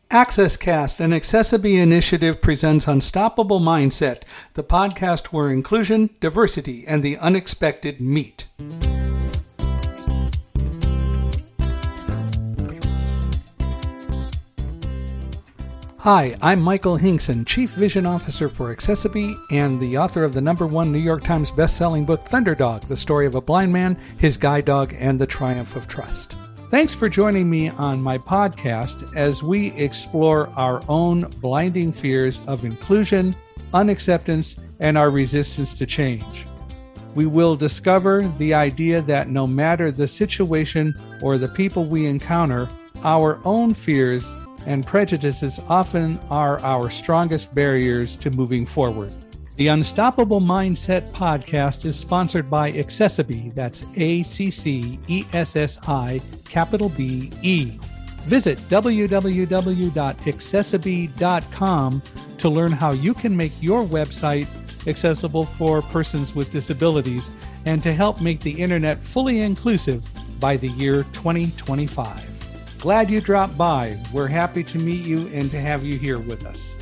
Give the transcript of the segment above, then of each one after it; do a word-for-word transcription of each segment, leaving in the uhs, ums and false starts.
AccessCast, an Accessibility initiative, presents Unstoppable Mindset, the podcast where inclusion, diversity, and the unexpected meet. Hi, I'm Michael Hinkson, Chief Vision Officer for Accessibility and the author of the number one New York Times best-selling book, Thunderdog, the story of a blind man, his guide dog, and the triumph of trust. Thanks for joining me on my podcast as we explore our own blinding fears of inclusion, unacceptance, and our resistance to change. We will discover the idea that no matter the situation or the people we encounter, our own fears and prejudices often are our strongest barriers to moving forward. The Unstoppable Mindset podcast is sponsored by Accessibility, that's A C C E S S I, capital B E. Visit w w w dot accessibility dot com to learn how you can make your website accessible for persons with disabilities and to help make the internet fully inclusive by the year twenty twenty-five. Glad you dropped by. We're happy to meet you and to have you here with us.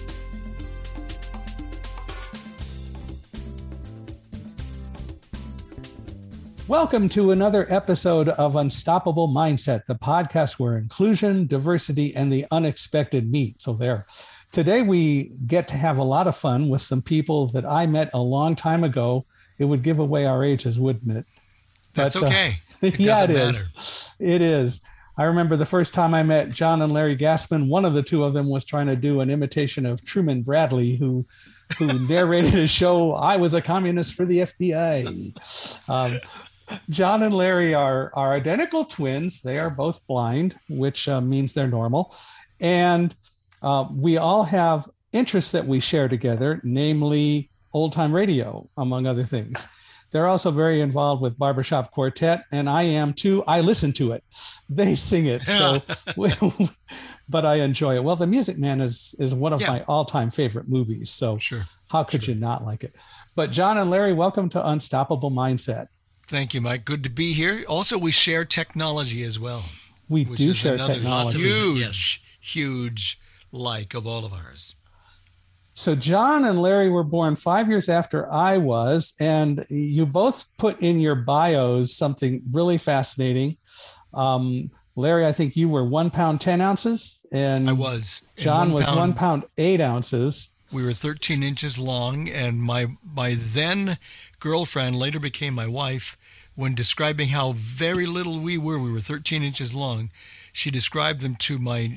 Welcome to another episode of Unstoppable Mindset, the podcast where inclusion, diversity, and the unexpected meet. So there. Today we get to have a lot of fun with some people that I met a long time ago. It would give away our ages, wouldn't it? That's but, okay. Uh, it yeah, it matter. is. It is. I remember the first time I met John and Larry Gassman, one of the two of them was trying to do an imitation of Truman Bradley, who who narrated a show, I Was a Communist for the F B I. Um, John and Larry are, are identical twins. They are both blind, which uh, means they're normal. And uh, we all have interests that we share together, namely old-time radio, among other things. They're also very involved with Barbershop Quartet, and I am too. I listen to it. They sing it, so but I enjoy it. Well, The Music Man is is one of yeah. my all-time favorite movies, so sure. how could sure. you not like it? But John and Larry, welcome to Unstoppable Mindset. Thank you, Mike. Good to be here. Also, we share technology as well. We do share technology. Huge, yes. huge like of all of ours. So John and Larry were born five years after I was, and you both put in your bios something really fascinating. Um, Larry, I think you were one pound, ten ounces. And I was. John one was pound, one pound, eight ounces. We were thirteen inches long, and my my then girlfriend later became my wife. When describing how very little we were, we were thirteen inches long. She described them to my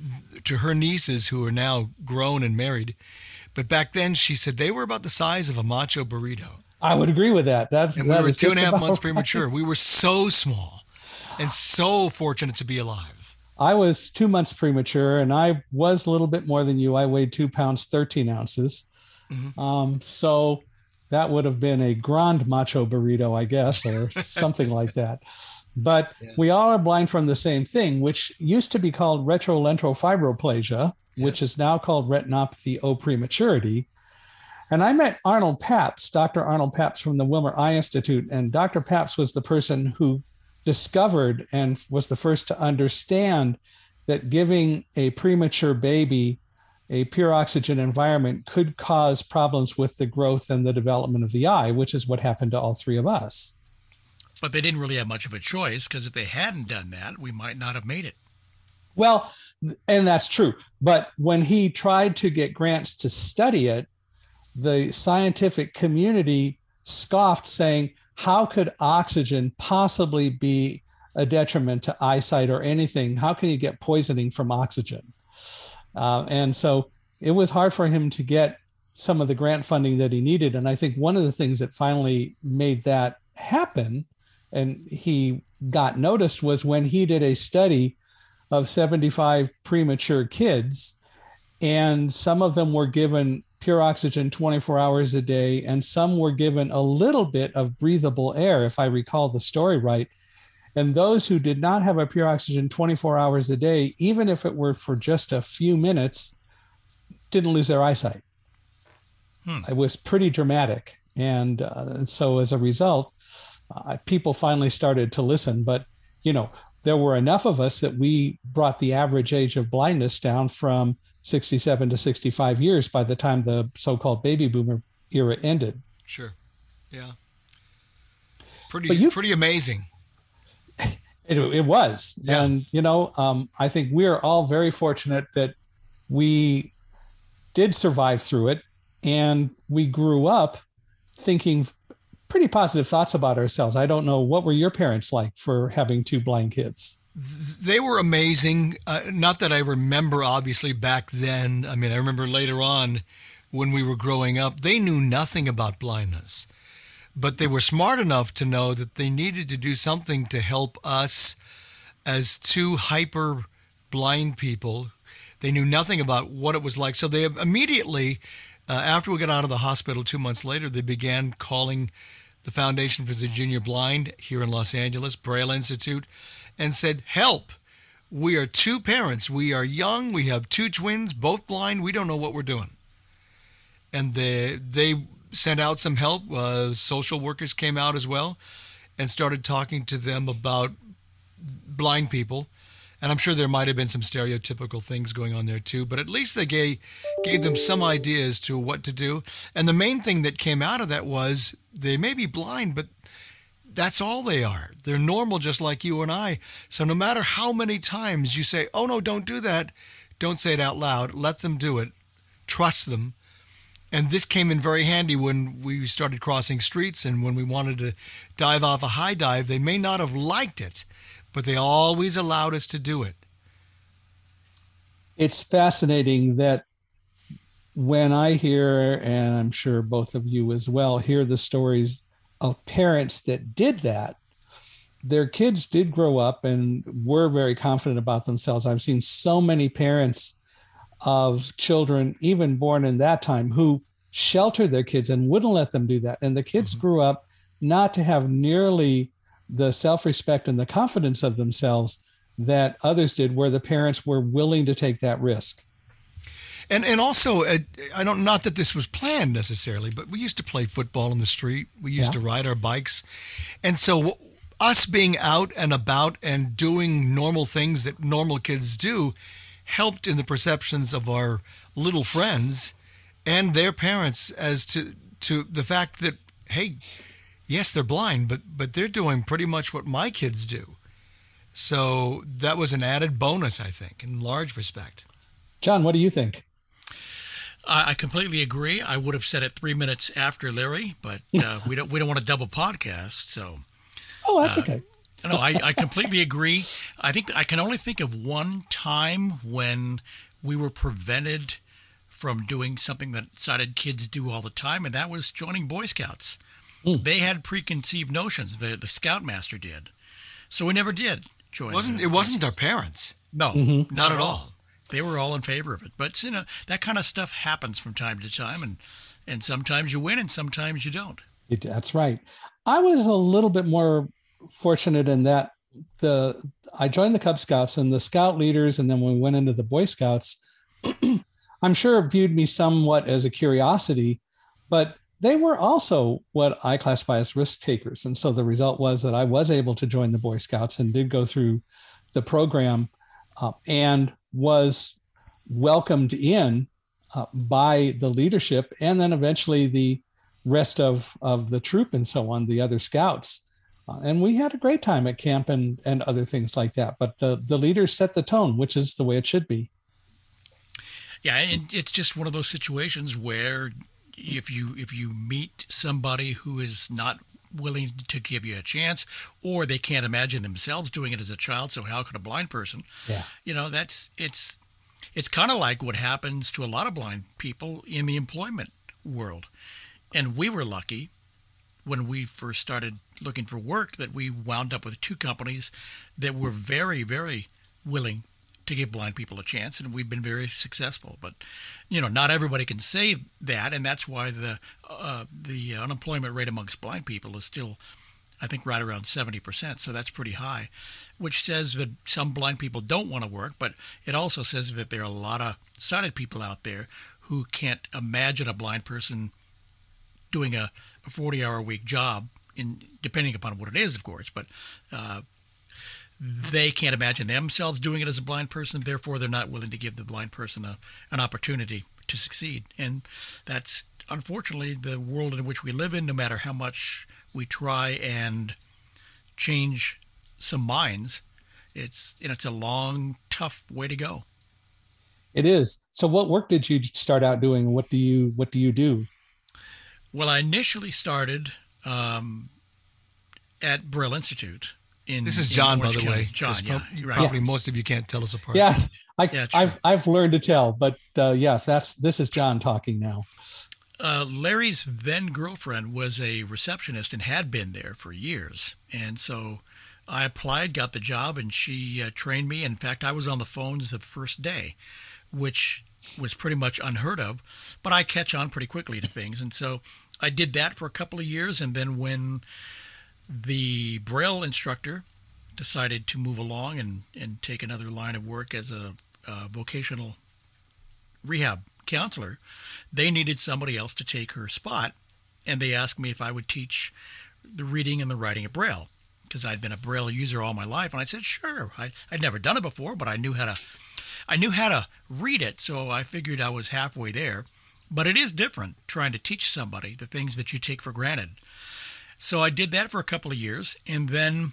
to her nieces, who are now grown and married. But back then, she said they were about the size of a macho burrito. I would agree with that. That, and that we were two and a half months right. premature. We were so small and so fortunate to be alive. I was two months premature, and I was a little bit more than you. I weighed two pounds, thirteen ounces. Mm-hmm. Um, so that would have been a grand macho burrito, I guess, or something like that. But yeah. we all are blind from the same thing, which used to be called retrolentofibromalacia, yes. which is now called retinopathy o prematurity. And I met Arnold Papst, Doctor Arnold Papst from the Wilmer Eye Institute. And Doctor Papst was the person who discovered and was the first to understand that giving a premature baby a pure oxygen environment could cause problems with the growth and the development of the eye, which is what happened to all three of us. But they didn't really have much of a choice, because if they hadn't done that, we might not have made it. Well, and that's true. But when he tried to get grants to study it, the scientific community scoffed, saying, how could oxygen possibly be a detriment to eyesight or anything? How can you get poisoning from oxygen? Uh, and so it was hard for him to get some of the grant funding that he needed. And I think one of the things that finally made that happen, and he got noticed, was when he did a study of seventy-five premature kids, and some of them were given pure oxygen twenty-four hours a day, and some were given a little bit of breathable air, if I recall the story right. And those who did not have a pure oxygen twenty-four hours a day, even if it were for just a few minutes, didn't lose their eyesight. Hmm. It was pretty dramatic. And uh, so as a result, uh, people finally started to listen. But, you know, there were enough of us that we brought the average age of blindness down from sixty-seven to sixty-five years by the time the so-called baby boomer era ended. Sure. Yeah. Pretty, you, pretty amazing. It, it was. Yeah. And, you know, um, I think we're all very fortunate that we did survive through it, and we grew up thinking pretty positive thoughts about ourselves. I don't know, what were your parents like for having two blind kids? They were amazing. Uh, not that I remember, obviously, back then. I mean, I remember later on when we were growing up, they knew nothing about blindness. But they were smart enough to know that they needed to do something to help us as two hyper blind people. They knew nothing about what it was like. So they immediately, uh, after we got out of the hospital two months later, they began calling the Foundation for the Junior Blind here in Los Angeles, Braille Institute, and said, help. We are two parents. We are young. We have two twins, both blind. We don't know what we're doing. And they, they sent out some help. Uh, social workers came out as well and started talking to them about blind people. And I'm sure there might have been some stereotypical things going on there too, but at least they gave, gave them some ideas to what to do. And the main thing that came out of that was they may be blind, but that's all they are. They're normal just like you and I. So no matter how many times you say, oh no, don't do that, don't say it out loud. Let them do it. Trust them. And this came in very handy when we started crossing streets and when we wanted to dive off a high dive. They may not have liked it, but they always allowed us to do it. It's fascinating that when I hear, and I'm sure both of you as well, hear the stories of parents that did that, their kids did grow up and were very confident about themselves. I've seen so many parents of children, even born in that time, who sheltered their kids and wouldn't let them do that. And the kids mm-hmm. grew up not to have nearly the self-respect and the confidence of themselves that others did, where the parents were willing to take that risk. And and also, uh, I don't, not that this was planned necessarily, but we used to play football in the street. We used yeah. to ride our bikes. And so us being out and about and doing normal things that normal kids do helped in the perceptions of our little friends and their parents as to to the fact that, hey, yes, they're blind, but but they're doing pretty much what my kids do. So that was an added bonus, I think, in large respect. John, what do you think? I completely agree. I would have said it three minutes after Larry, but uh, we don't we don't want a double podcast, so. Oh, that's uh, okay. No, I, I completely agree. I think I can only think of one time when we were prevented from doing something that sighted kids do all the time, and that was joining Boy Scouts. Mm. They had preconceived notions. The, the Scoutmaster did, so we never did join. It wasn't it wasn't our parents? No, mm-hmm. not at all. They were all in favor of it. But you know that kind of stuff happens from time to time, and and sometimes you win, and sometimes you don't. It, that's right. I was a little bit more fortunate in that the I joined the Cub Scouts, and the Scout leaders, and then when we went into the Boy Scouts, I'm sure viewed me somewhat as a curiosity, but they were also what I classify as risk takers. And so the result was that I was able to join the Boy Scouts and did go through the program uh, and was welcomed in uh, by the leadership, and then eventually the rest of, of the troop and so on, the other scouts. Uh, and we had a great time at camp and, and other things like that. But the, the leaders set the tone, which is the way it should be. Yeah, and it's just one of those situations where if you if you meet somebody who is not willing to give you a chance, or they can't imagine themselves doing it as a child, so how could a blind person? Yeah. You know, that's it's it's kind of like what happens to a lot of blind people in the employment world. And we were lucky when we first started looking for work that we wound up with two companies that were very, very willing to give blind people a chance, and we've been very successful. But, you know, not everybody can say that, and that's why the uh, the unemployment rate amongst blind people is still, I think, right around seventy percent. So that's pretty high, which says that some blind people don't want to work, but it also says that there are a lot of sighted people out there who can't imagine a blind person doing a forty-hour-a-week job, in depending upon what it is, of course. But uh, they can't imagine themselves doing it as a blind person. Therefore, they're not willing to give the blind person a, an opportunity to succeed. And that's unfortunately the world in which we live in. No matter how much we try and change some minds, it's you know, it's a long, tough way to go. It is. So what work did you start out doing? What do you what do you do? Well, I initially started um, at Braille Institute. In, this is John, by the County. way. John, yeah, probably, right. probably most of you can't tell us apart. Yeah, I, yeah, I've I've learned to tell, but uh, yeah, that's this is John talking now. Uh, Larry's then girlfriend was a receptionist and had been there for years, and so I applied, got the job, and she uh, trained me. In fact, I was on the phones the first day, which was pretty much unheard of, but I catch on pretty quickly to things, and so I did that for a couple of years, and then when the Braille instructor decided to move along and, and take another line of work as a, a vocational rehab counselor, they needed somebody else to take her spot, and they asked me if I would teach the reading and the writing of Braille, because I'd been a Braille user all my life, and I said, sure. I, I'd never done it before, but I knew how to I knew how to read it, so I figured I was halfway there. But it is different trying to teach somebody the things that you take for granted. So I did that for a couple of years, and then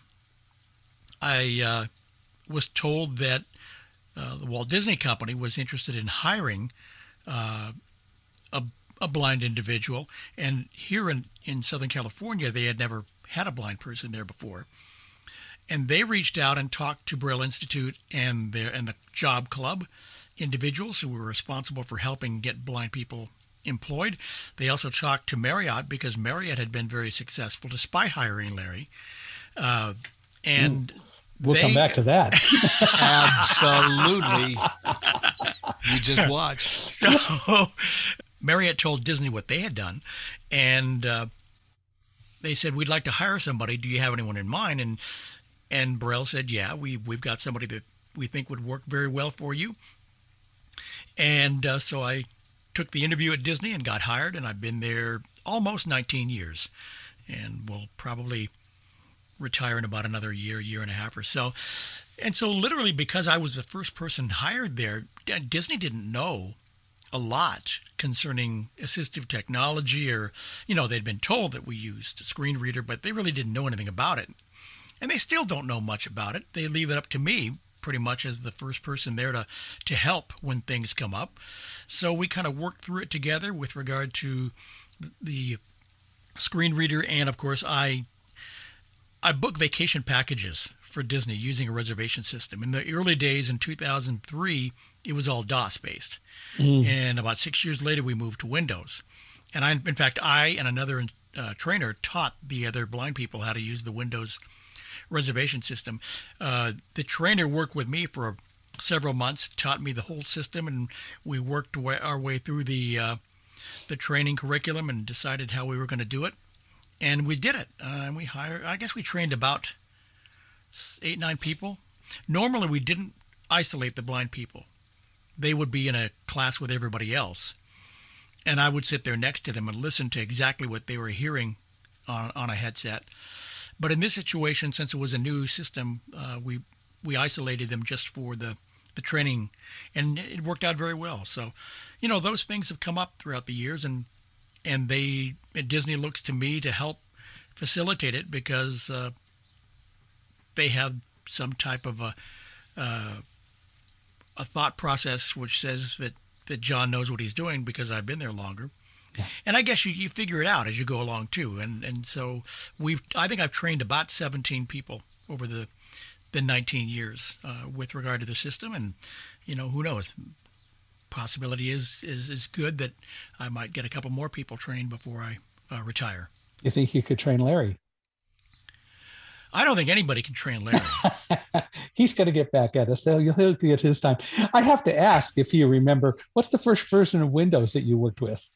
I uh, was told that uh, the Walt Disney Company was interested in hiring uh, a, a blind individual. And here in, in Southern California, they had never had a blind person there before. And they reached out and talked to Braille Institute and their and the Job Club individuals who were responsible for helping get blind people employed. They also talked to Marriott because Marriott had been very successful despite hiring Larry. Uh, and we'll they, come back to that. Absolutely. You just watch. So Marriott told Disney what they had done, and uh, they said, we'd like to hire somebody. Do you have anyone in mind? And and Braille said, yeah, we, we've got somebody that we think would work very well for you. And uh, so I took the interview at Disney and got hired, and I've been there almost nineteen years, and will probably retire in about another year, year and a half or so. And so literally because I was the first person hired there, Disney didn't know a lot concerning assistive technology, or, you know, they'd been told that we used a screen reader, but they really didn't know anything about it. And they still don't know much about it. They leave it up to me pretty much as the first person there to, to help when things come up. So we kind of worked through it together with regard to the screen reader. And of course, I I book vacation packages for Disney using a reservation system. In the early days in two thousand three, it was all DOS based. Mm. And about six years later, we moved to Windows. And I, in fact, I and another uh, trainer taught the other blind people how to use the Windows reservation system. Uh, the trainer worked with me for several months, taught me the whole system, and we worked way, our way through the uh, the training curriculum and decided how we were going to do it. And we did it. Uh, and we hired, I guess we trained about eight, nine people. Normally, we didn't isolate the blind people. They would be in a class with everybody else. And I would sit there next to them and listen to exactly what they were hearing on, on a headset. But in this situation, since it was a new system, uh, we we isolated them just for the, the training, and it worked out very well. So, you know, those things have come up throughout the years, and and they Disney looks to me to help facilitate it because uh, they have some type of a uh, a thought process which says that, that John knows what he's doing because I've been there longer. Yeah. And I guess you, you figure it out as you go along too. And and so we've I think I've trained about seventeen people over the the nineteen years uh, with regard to the system. And, you know, who knows? Possibility is, is, is good that I might get a couple more people trained before I uh, retire. You think you could train Larry? I don't think anybody can train Larry. He's going to get back at us. He'll, he'll get his time. I have to ask if you remember, what's the first version of Windows that you worked with?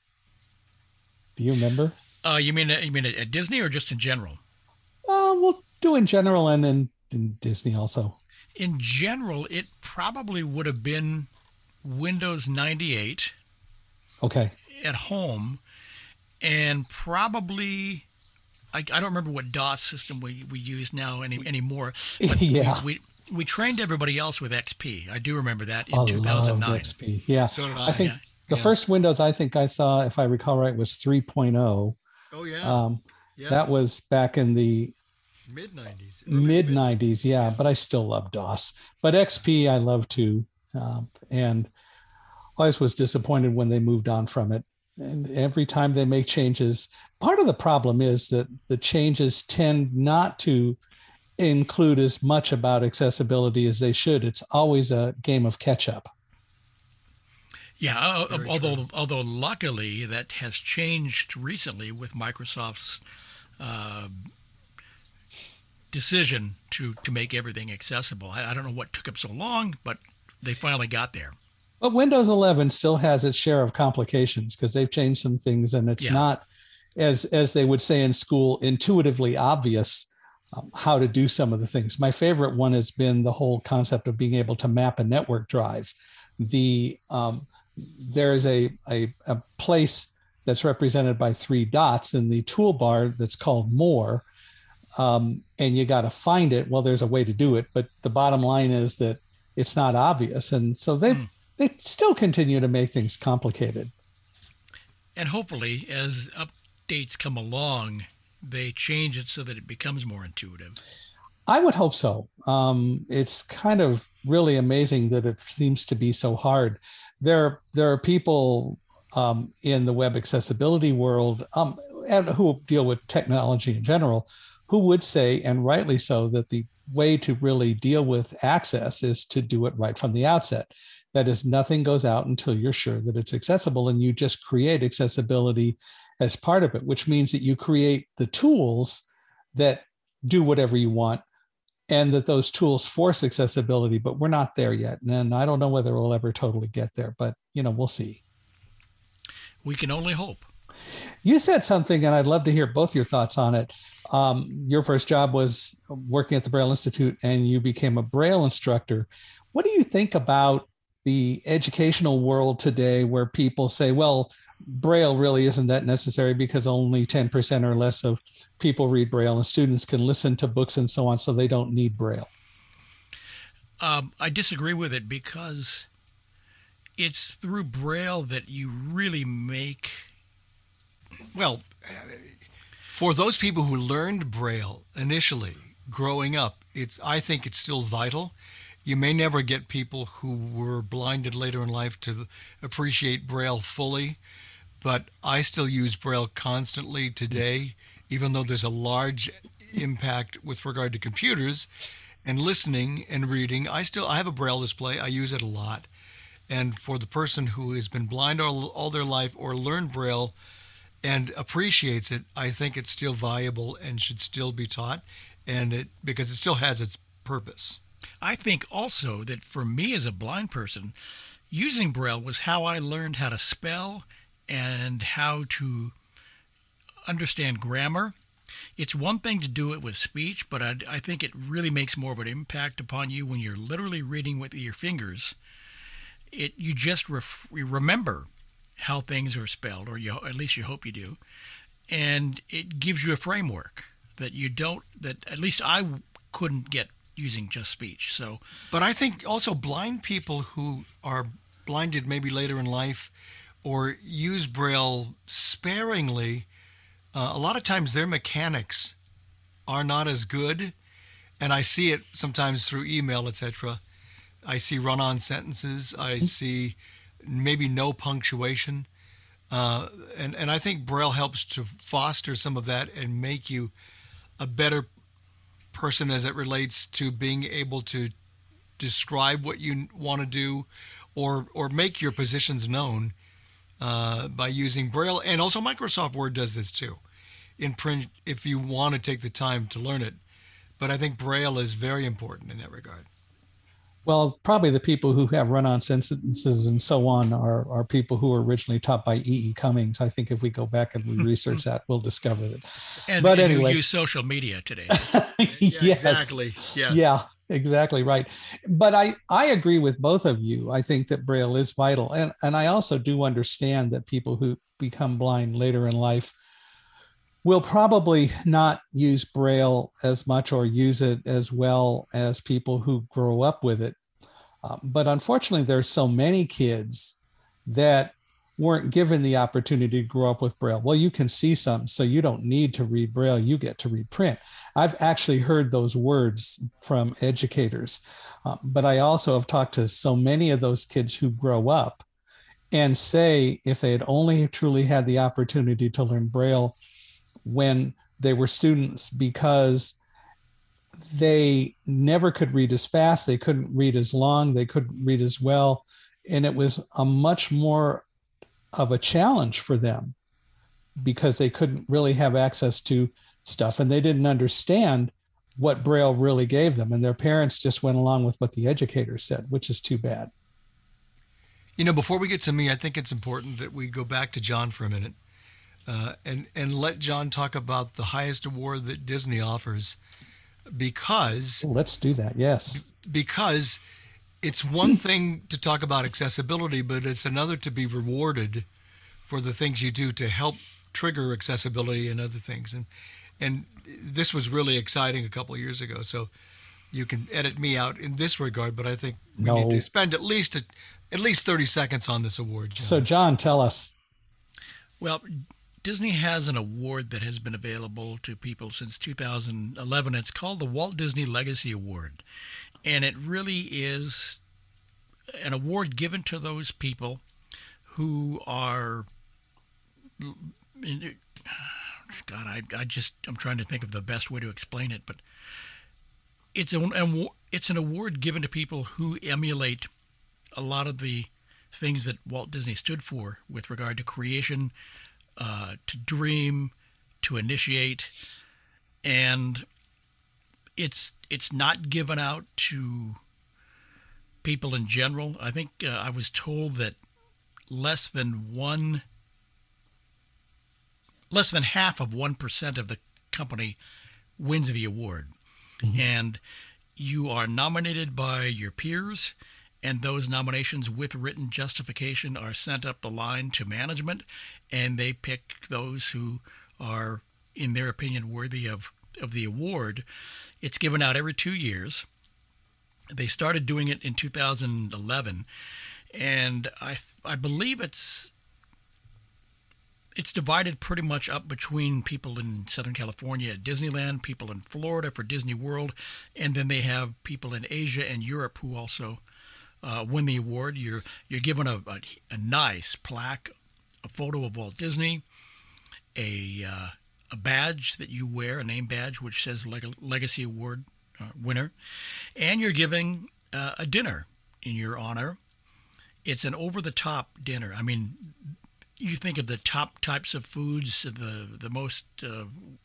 Do you remember? Uh, you mean you mean at Disney or just in general? Uh, we'll do in general and in, in Disney also. In general, it probably would have been Windows ninety-eight. Okay. At home, and probably I, I don't remember what DOS system we, we use now any anymore. But yeah. We, we we trained everybody else with X P. I do remember that in I two thousand nine. loved X P. Yeah. So did I. I think Yeah. the Yeah. first Windows I think I saw, if I recall right, was three point oh. Oh yeah. Um, yeah. That was back in the mid nineties. mid nineties. Yeah, but I still love DOS. But X P I love too. Um, and always was disappointed when they moved on from it. And every time they make changes, part of the problem is that the changes tend not to include as much about accessibility as they should. It's always a game of catch up. Yeah, uh, Very although true. although luckily that has changed recently with Microsoft's uh, decision to, to make everything accessible. I, I don't know what took them so long, but they finally got there. But Windows eleven still has its share of complications because they've changed some things, and it's Yeah. not, as as they would say in school, intuitively obvious um, how to do some of the things. My favorite one has been the whole concept of being able to map a network drive. The um, there's a, a a place that's represented by three dots in the toolbar that's called More, um, and you got to find it. Well, there's a way to do it, but the bottom line is that it's not obvious, and so they. Mm. They still continue to make things complicated. And hopefully, as updates come along, they change it so that it becomes more intuitive. I would hope so. Um, it's kind of really amazing that it seems to be so hard. There, there are people um, in the web accessibility world um, and who deal with technology in general, who would say, and rightly so, that the way to really deal with access is to do it right from the outset. That is, nothing goes out until you're sure that it's accessible, and you just create accessibility as part of it, which means that you create the tools that do whatever you want, and that those tools force accessibility, but we're not there yet. And I don't know whether we'll ever totally get there, but you know, we'll see. We can only hope. You said something, and I'd love to hear both your thoughts on it. Um, your first job was working at the Braille Institute, and you became a Braille instructor. What do you think about the educational world today, where people say, well, Braille really isn't that necessary because only ten percent or less of people read Braille, and students can listen to books and so on, so they don't need Braille? Um, I disagree with it because it's through Braille that you really make. Well, for those people who learned Braille initially growing up, it's I think it's still vital. You may never get people who were blinded later in life to appreciate Braille fully, but I still use Braille constantly today, even though there's a large impact with regard to computers and listening and reading. I still I have a Braille display. I use it a lot. And for the person who has been blind all, all their life or learned Braille and appreciates it, I think it's still valuable and should still be taught, and it because it still has its purpose. I think also that for me as a blind person, using Braille was how I learned how to spell and how to understand grammar. It's one thing to do it with speech, but I, I think it really makes more of an impact upon you when you're literally reading with your fingers. It you just ref, you remember how things are spelled, or you, at least you hope you do, and it gives you a framework that you don't, that at least I couldn't get using just speech. So, but I think also blind people who are blinded maybe later in life or use Braille sparingly, uh, a lot of times their mechanics are not as good, and I see it sometimes through email, et cetera. I see run-on sentences. I see maybe no punctuation, uh, and and I think Braille helps to foster some of that and make you a better person as it relates to being able to describe what you want to do, or or make your positions known uh, by using Braille. And also Microsoft Word does this too, in print if you want to take the time to learn it. But I think Braille is very important in that regard. Well, probably the people who have run-on sentences and so on are, are people who were originally taught by E E. Cummings. I think if we go back and we research that, we'll discover that. and, but and anyway, you use social media today. yes, Exactly. Yes. yeah, exactly right. But I, I agree with both of you. I think that Braille is vital. And, and I also do understand that people who become blind later in life will probably not use Braille as much or use it as well as people who grow up with it. Uh, but unfortunately, there's so many kids that weren't given the opportunity to grow up with Braille. Well, you can see something, so you don't need to read Braille. You get to read print. I've actually heard those words from educators. Uh, but I also have talked to so many of those kids who grow up and say if they had only truly had the opportunity to learn Braille when they were students, because they never could read as fast, they couldn't read as long, they couldn't read as well. And it was a much more of a challenge for them because they couldn't really have access to stuff and they didn't understand what Braille really gave them. And their parents just went along with what the educator said, which is too bad. You know, before we get to me, I think it's important that we go back to John for a minute uh, and, and let John talk about the highest award that Disney offers, because... Let's do that, yes. Because it's one thing to talk about accessibility, but it's another to be rewarded for the things you do to help trigger accessibility and other things. And and this was really exciting a couple of years ago. So you can edit me out in this regard, but I think we no. need to spend at least a, at least thirty seconds on this award, John. So John, tell us. Well, Disney has an award that has been available to people since two thousand eleven. It's called the Walt Disney Legacy Award. And it really is an award given to those people who are, God, I, I just, I'm trying to think of the best way to explain it, but it's an, it's an award given to people who emulate a lot of the things that Walt Disney stood for with regard to creation, uh, to dream, to initiate, and it's it's not given out to people in general. I think uh, I was told that less than one, less than half of one percent of the company wins the award, mm-hmm. and you are nominated by your peers. And those nominations with written justification are sent up the line to management, and they pick those who are, in their opinion, worthy of, of the award. It's given out every two years. They started doing it in two thousand eleven, and I I believe it's it's divided pretty much up between people in Southern California at Disneyland, people in Florida for Disney World, and then they have people in Asia and Europe who also Uh, win the award. You're you're given a, a, a nice plaque, a photo of Walt Disney, a uh, a badge that you wear, a name badge which says Leg- Legacy Award uh, winner, and you're giving uh, a dinner in your honor. It's an over-the-top dinner. I mean, you think of the top types of foods, the the most uh,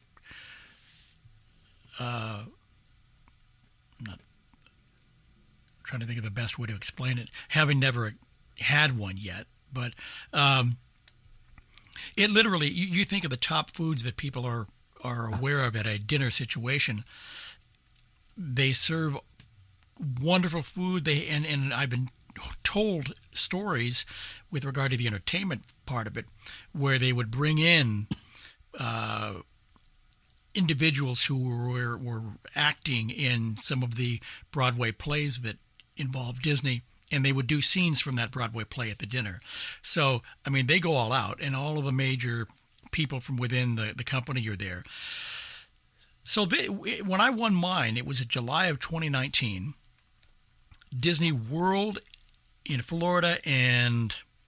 uh, not. Trying to think of the best way to explain it, having never had one yet. But um, it literally, you, you think of the top foods that people are, are aware of at a dinner situation. They serve wonderful food. They and, and I've been told stories with regard to the entertainment part of it, where they would bring in uh, individuals who were, were acting in some of the Broadway plays that involved Disney, and they would do scenes from that Broadway play at the dinner. So, I mean, they go all out, and all of the major people from within the, the company are there. So they, when I won mine, it was in July of twenty nineteen. Disney World in Florida and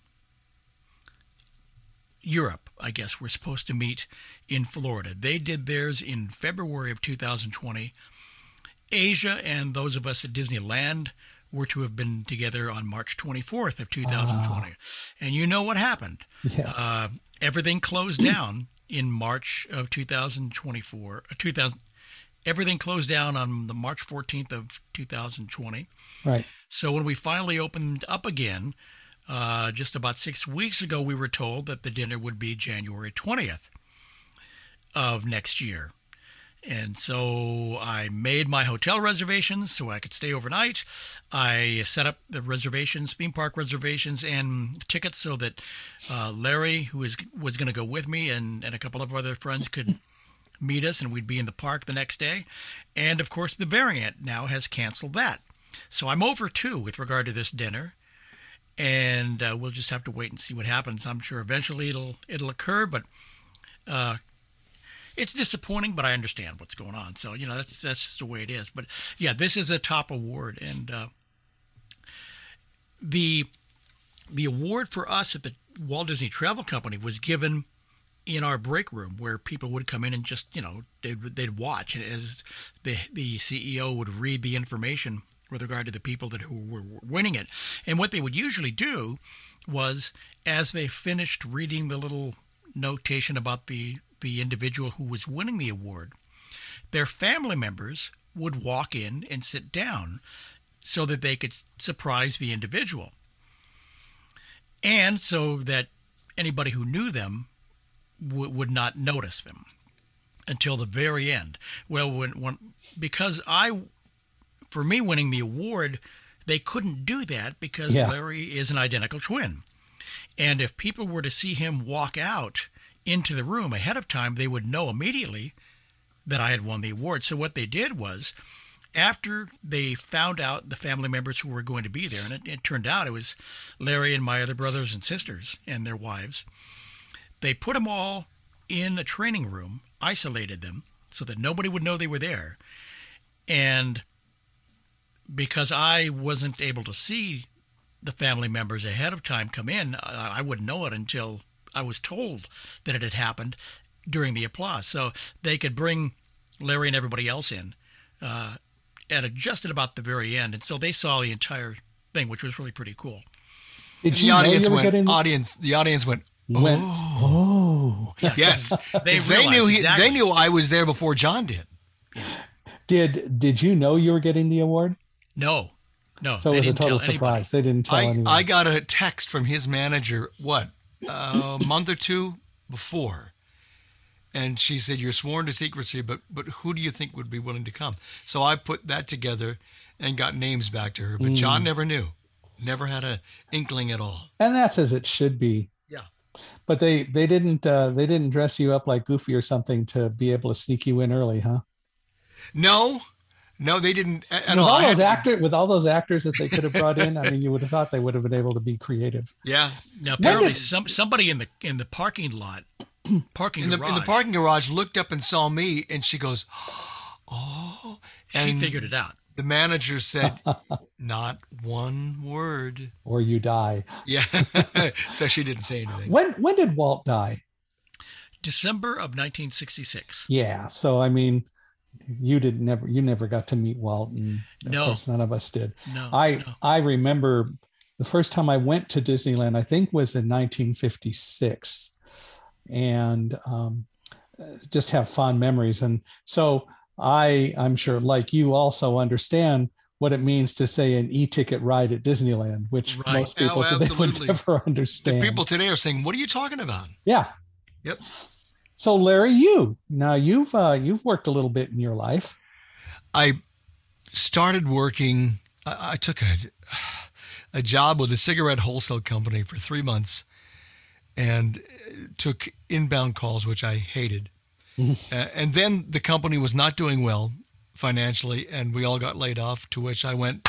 Europe, I guess, were supposed to meet in Florida. They did theirs in February of two thousand twenty. Asia and those of us at Disneyland were to have been together on March twenty-fourth of two thousand twenty. Wow. And you know what happened. Yes. Uh, everything closed down in March of two thousand twenty-four. Uh, two thousand, everything closed down on the March fourteenth of two thousand twenty. Right. So when we finally opened up again, uh, just about six weeks ago, we were told that the dinner would be January twentieth of next year. And so I made my hotel reservations so I could stay overnight. I set up the reservations, theme park reservations, and tickets so that uh, Larry, who was, was going to go with me, and, and a couple of other friends could meet us, and we'd be in the park the next day. And, of course, the variant now has canceled that. So I'm over, too, with regard to this dinner. And uh, we'll just have to wait and see what happens. I'm sure eventually it'll it'll occur, but... Uh, It's disappointing, but I understand what's going on. So, you know, that's that's just the way it is. But, yeah, this is a top award. And uh, the the award for us at the Walt Disney Travel Company was given in our break room, where people would come in and just, you know, they'd, they'd watch. And as the, the C E O would read the information with regard to the people that who were winning it. And what they would usually do was, as they finished reading the little notation about the the individual who was winning the award, their family members would walk in and sit down so that they could surprise the individual. And so that anybody who knew them w- would not notice them until the very end. Well, when, when because I, for me winning the award, they couldn't do that because yeah. Larry is an identical twin. And if people were to see him walk out into the room ahead of time, they would know immediately that I had won the award. So what they did was, after they found out the family members who were going to be there, and it, it turned out it was Larry and my other brothers and sisters and their wives, they put them all in a training room, isolated them so that nobody would know they were there. And because I wasn't able to see the family members ahead of time come in, I, I wouldn't know it until I was told that it had happened during the applause. So they could bring Larry and everybody else in uh, at a, just at about the very end. And so they saw the entire thing, which was really pretty cool. Did the you audience know you went, getting... audience, the audience went, oh. Went, oh. Yeah, yes. They, they knew he, exactly. they knew I was there before John did. Did Did you know you were getting the award? No. No. So it was a total surprise. They didn't tell I, anyone. I got a text from his manager, what, uh, a month or two before. And she said, you're sworn to secrecy, but but who do you think would be willing to come? So I put that together and got names back to her. But mm. John never knew. Never had an inkling at all. And that's as it should be. Yeah. But they, they didn't uh, they didn't dress you up like Goofy or something to be able to sneak you in early, huh? No. No, they didn't at with all. all those to... actors, with all those actors that they could have brought in, I mean, you would have thought they would have been able to be creative. Yeah. Now apparently, did... some somebody in the in the parking lot, parking in the, garage, in the parking garage, looked up and saw me, and she goes, "Oh!" And she and figured it out. The manager said, "Not one word, or you die." Yeah. So she didn't say anything. When when did Walt die? December of nineteen sixty-six. Yeah. So I mean. You did never. You never got to meet Walt, and of no. course, none of us did. No, I no. I remember the first time I went to Disneyland. I think was in nineteen fifty-six, and um, just have fond memories. And so I, I'm sure, like you, also understand what it means to say an e-ticket ride at Disneyland, which right. most people oh, today would never understand. The people today are saying, "What are you talking about?" Yeah. Yep. So Larry, you now you've uh, you've worked a little bit in your life. I started working. I, I took a a job with a cigarette wholesale company for three months, and took inbound calls, which I hated. Mm-hmm. Uh, and then the company was not doing well financially, and we all got laid off. To which I went.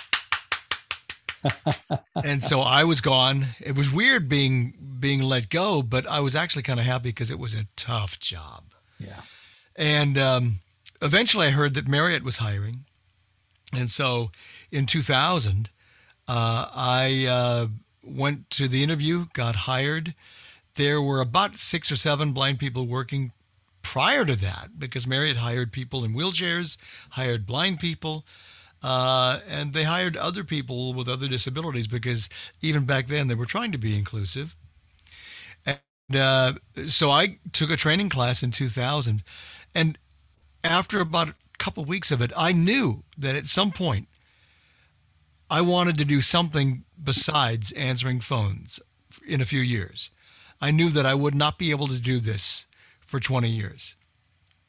And so I was gone. It was weird being being let go, but I was actually kind of happy because it was a tough job. Yeah. And um, eventually I heard that Marriott was hiring. And so in two thousand, uh, I uh, went to the interview, got hired. There were about six or seven blind people working prior to that because Marriott hired people in wheelchairs, hired blind people. Uh, and they hired other people with other disabilities because even back then they were trying to be inclusive. And uh, so I took a training class in two thousand. And after about a couple of weeks of it, I knew that at some point I wanted to do something besides answering phones in a few years. I knew that I would not be able to do this for twenty years.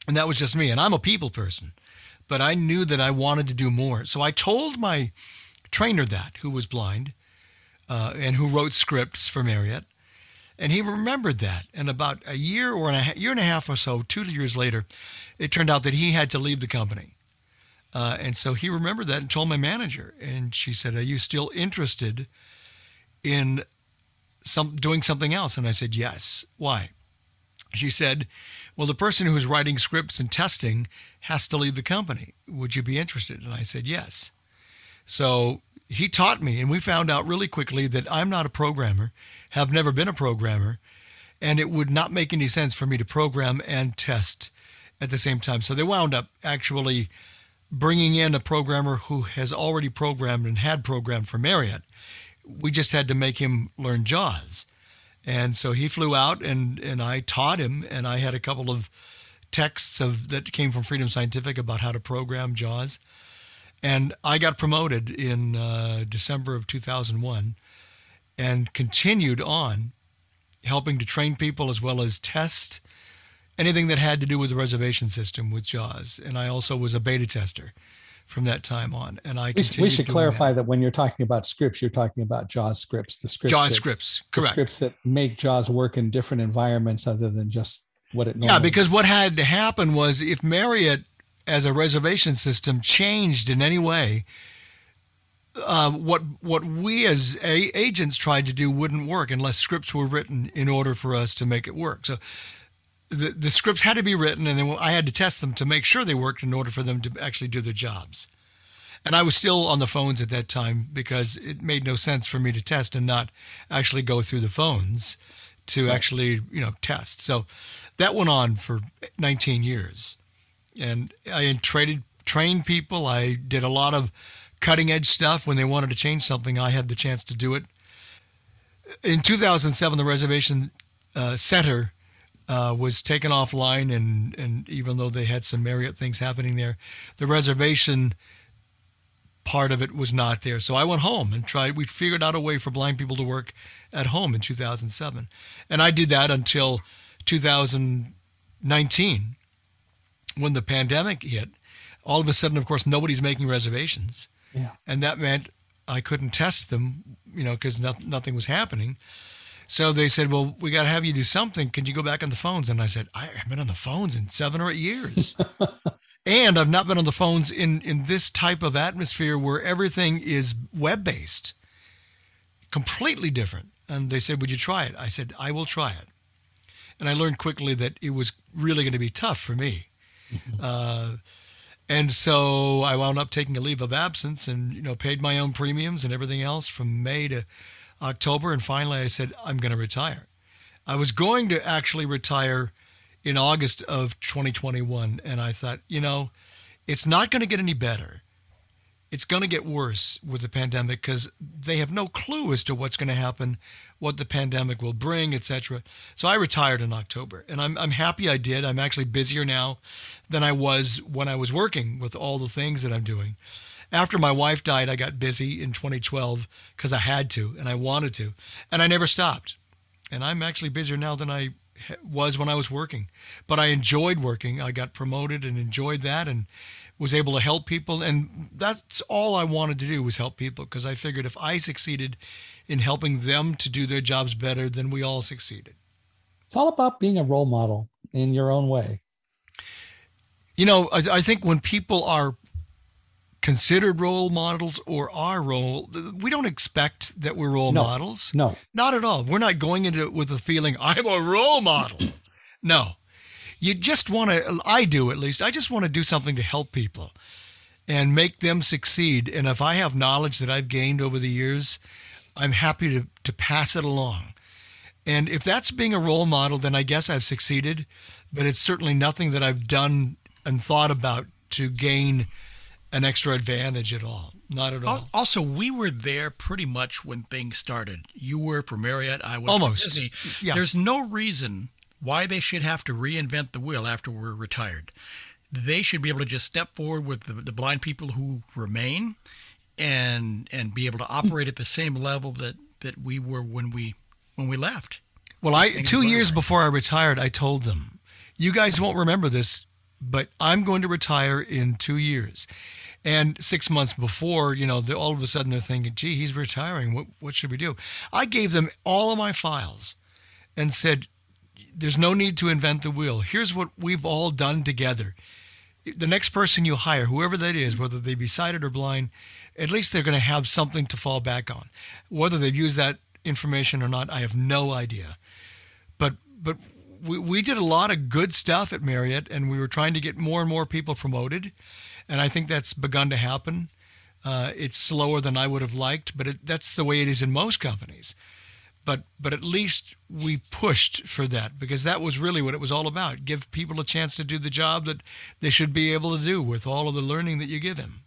And that was just me. And I'm a people person, but I knew that I wanted to do more. So I told my trainer that, who was blind uh, and who wrote scripts for Marriott. And he remembered that. And about a year or a year and a half or so, two years later, it turned out that he had to leave the company. Uh, and so he remembered that and told my manager. And she said, "Are you still interested in some doing something else?" And I said, "Yes." "Why?" She said, "Well, the person who's writing scripts and testing has to leave the company. Would you be interested?" And I said, "Yes." So he taught me, and we found out really quickly that I'm not a programmer, have never been a programmer, and it would not make any sense for me to program and test at the same time. So they wound up actually bringing in a programmer who has already programmed and had programmed for Marriott. We just had to make him learn JAWS. And so he flew out, and, and I taught him, and I had a couple of texts of that came from Freedom Scientific about how to program JAWS. And I got promoted in uh, December of two thousand one and continued on helping to train people as well as test anything that had to do with the reservation system with JAWS. And I also was a beta tester from that time on. And I we should, we should clarify that. that when you're talking about scripts, you're talking about JAWS scripts, the scripts, JAWS that, scripts, the correct. scripts that make JAWS work in different environments other than just what it normally Yeah, because what had to happen was if Marriott as a reservation system changed in any way, uh, what what we as a, agents tried to do wouldn't work unless scripts were written in order for us to make it work. So the the scripts had to be written, and then I had to test them to make sure they worked in order for them to actually do their jobs. And I was still on the phones at that time because it made no sense for me to test and not actually go through the phones to actually, you know, test. So that went on for nineteen years. And I traded, trained people. I did a lot of cutting edge stuff. When they wanted to change something, I had the chance to do it. In two thousand seven, the reservation uh, center uh, was taken offline, and, and even though they had some Marriott things happening there, the reservation part of it was not there. So I went home and tried. We figured out a way for blind people to work at home in two thousand seven. And I did that until two thousand nineteen. When the pandemic hit, all of a sudden, of course, nobody's making reservations. Yeah. And that meant I couldn't test them, you know, because no, nothing was happening. So they said, "Well, we got to have you do something. Can you go back on the phones?" And I said, I haven't been on the phones in seven or eight years. And I've not been on the phones in, in this type of atmosphere where everything is web-based, completely different. And they said, "Would you try it?" I said, "I will try it." And I learned quickly that it was really going to be tough for me. Uh, and so I wound up taking a leave of absence and, you know, paid my own premiums and everything else from May to October. And finally I said, I'm going to retire. I was going to actually retire in August of twenty twenty-one. And I thought, you know, it's not going to get any better. It's going to get worse with the pandemic because they have no clue as to what's going to happen, what the pandemic will bring, et cetera. So I retired in October, and I'm I'm happy I did. I'm actually busier now than I was when I was working with all the things that I'm doing. After my wife died, I got busy in twenty twelve because I had to and I wanted to, and I never stopped. And I'm actually busier now than I was when I was working. But I enjoyed working. I got promoted and enjoyed that, and was able to help people. And that's all I wanted to do was help people, because I figured if I succeeded in helping them to do their jobs better, then we all succeeded. It's all about being a role model in your own way. You know, I, I think when people are considered role models or are role, we don't expect that we're role no, models. No, not at all. We're not going into it with the feeling, I'm a role model. No. You just want to, I do at least, I just want to do something to help people and make them succeed. And if I have knowledge that I've gained over the years, I'm happy to, to pass it along. And if that's being a role model, then I guess I've succeeded. But it's certainly nothing that I've done and thought about to gain an extra advantage at all. Not at all. Also, we were there pretty much when things started. You were for Marriott, I was Almost. for Disney. Yeah. There's no reason why they should have to reinvent the wheel after we're retired. They should be able to just step forward with the, the blind people who remain and and be able to operate at the same level that, that we were when we when we left. Well, I Things two were years right. before I retired, I told them, you guys won't remember this but I'm going to retire in two years. And six months before, you know, all of a sudden they're thinking, gee, he's retiring. What, what should we do? I gave them all of my files and said, there's no need to invent the wheel. Here's what we've all done together. The next person you hire, whoever that is, whether they be sighted or blind, at least they're going to have something to fall back on. Whether they've used that information or not, I have no idea. But but we, we did a lot of good stuff at Marriott, and we were trying to get more and more people promoted. And I think that's begun to happen. Uh, it's slower than I would have liked, but it, that's the way it is in most companies. But but at least we pushed for that, because that was really what it was all about. Give people a chance to do the job that they should be able to do with all of the learning that you give them.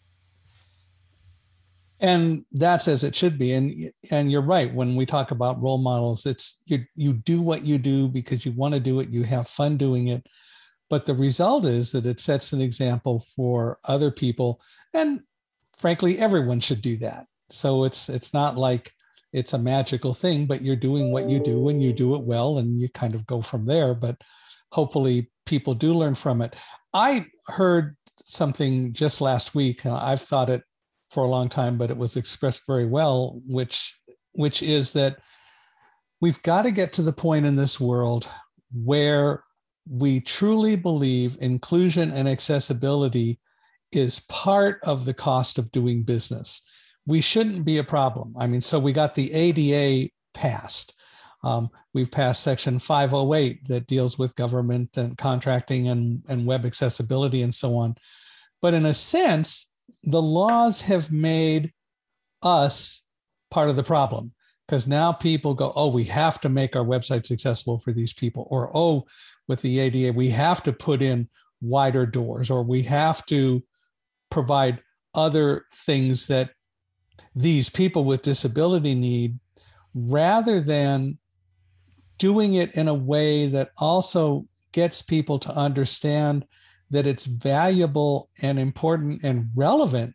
And that's as it should be. And and you're right. When we talk about role models, it's you you do what you do because you want to do it. You have fun doing it. But the result is that it sets an example for other people. And frankly, everyone should do that. So it's it's not like it's a magical thing, but you're doing what you do and you do it well, and you kind of go from there. But hopefully people do learn from it. I heard something just last week, and I've thought it for a long time, but it was expressed very well, which which is that we've got to get to the point in this world where we truly believe inclusion and accessibility is part of the cost of doing business. We shouldn't be a problem. I mean, so we got the A D A passed. Um, we've passed Section five oh eight that deals with government and contracting and, and web accessibility and so on. But in a sense, the laws have made us part of the problem, because now people go, oh, we have to make our websites accessible for these people. Or, oh, with the A D A, we have to put in wider doors, or we have to provide other things that these people with disability need, rather than doing it in a way that also gets people to understand that it's valuable and important and relevant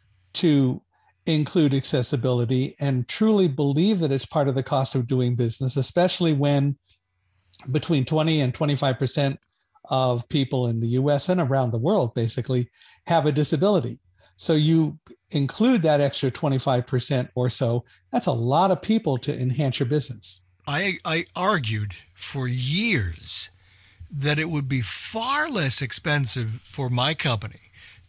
to include accessibility, and truly believe that it's part of the cost of doing business, especially when between twenty and twenty-five percent of people in the U S and around the world basically have a disability. So you include that extra twenty-five percent or so, that's a lot of people to enhance your business. I, I argued for years that it would be far less expensive for my company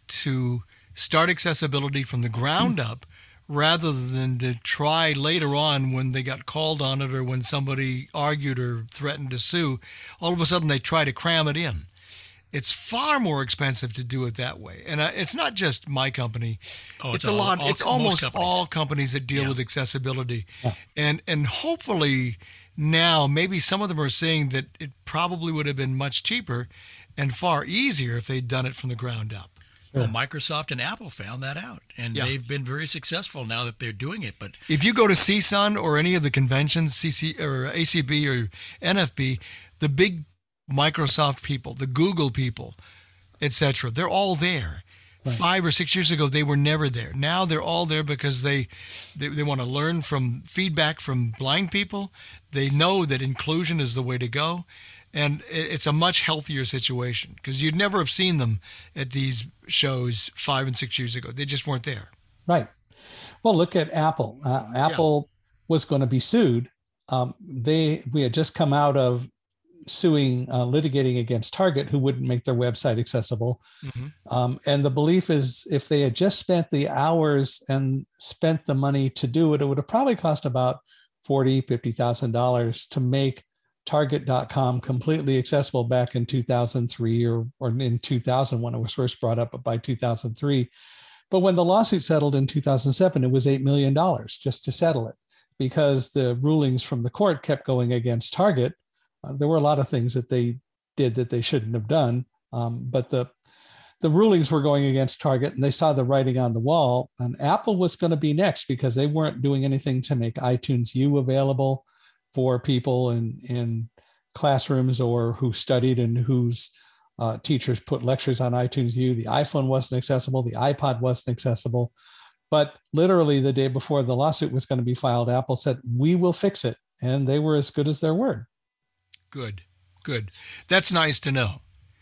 to start accessibility from the ground mm. up, rather than to try later on when they got called on it, or when somebody argued or threatened to sue, all of a sudden they try to cram it in. It's far more expensive to do it that way. And uh, it's not just my company. Oh, it's, it's a all, lot. All, it's almost companies. all companies that deal yeah. with accessibility. Yeah. And and hopefully now maybe some of them are saying that it probably would have been much cheaper and far easier if they'd done it from the ground up. Well, Microsoft and Apple found that out, and yeah. they've been very successful now that they're doing it. But if you go to C S U N or any of the conventions, C C or A C B or N F B, the big Microsoft people, the Google people, et cetera, they're all there. Right. Five or six years ago, they were never there. Now they're all there because they, they they want to learn from feedback from blind people. They know that inclusion is the way to go. And it's a much healthier situation, because you'd never have seen them at these shows five and six years ago. They just weren't there. Right. Well, look at Apple. Uh, Apple yeah. was going to be sued. Um, they we had just come out of suing, uh, litigating against Target, who wouldn't make their website accessible. Mm-hmm. Um, and the belief is, if they had just spent the hours and spent the money to do it, it would have probably cost about forty thousand dollars, fifty thousand dollars to make Target dot com completely accessible back in two thousand three, or, or in two thousand when it was first brought up, but by two thousand three. But when the lawsuit settled in two thousand seven, it was eight million dollars just to settle it, because the rulings from the court kept going against Target. Uh, there were a lot of things that they did that they shouldn't have done, um, but the the rulings were going against Target, and they saw the writing on the wall. And Apple was going to be next, because they weren't doing anything to make iTunes U available for people in, in classrooms, or who studied and whose uh, teachers put lectures on iTunes U. The iPhone wasn't accessible. The iPod wasn't accessible. But literally the day before the lawsuit was going to be filed, Apple said, we will fix it. And they were as good as their word. Good, good. That's nice to know.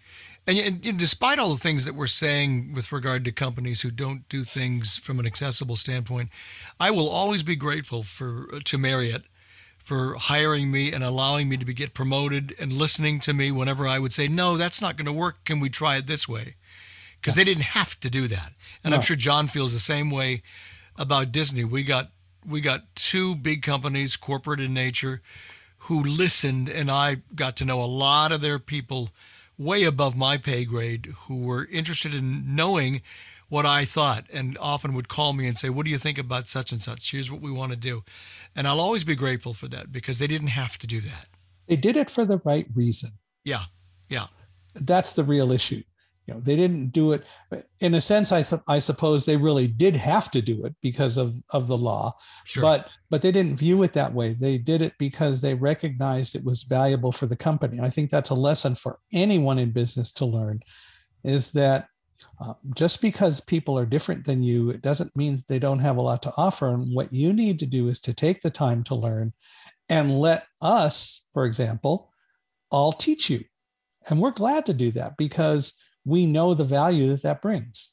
And, and, and despite all the things that we're saying with regard to companies who don't do things from an accessible standpoint, I will always be grateful for to Marriott for hiring me and allowing me to be, get promoted and listening to me whenever I would say, no, that's not going to work. Can we try it this way? Because they didn't have to do that. And no. I'm sure John feels the same way about Disney. We got we got two big companies, corporate in nature, who listened, and I got to know a lot of their people way above my pay grade who were interested in knowing what I thought and often would call me and say, what do you think about such and such? Here's what we want to do. And I'll always be grateful for that because they didn't have to do that. They did it for the right reason. Yeah, yeah. That's the real issue. You know, they didn't do it in a sense. I th- I suppose they really did have to do it because of, of the law, sure. but but they didn't view it that way. They did it because they recognized it was valuable for the company. And I think that's a lesson for anyone in business to learn, is that uh, just because people are different than you, it doesn't mean they don't have a lot to offer. And what you need to do is to take the time to learn and let us, for example, all teach you. And we're glad to do that because we know the value that that brings.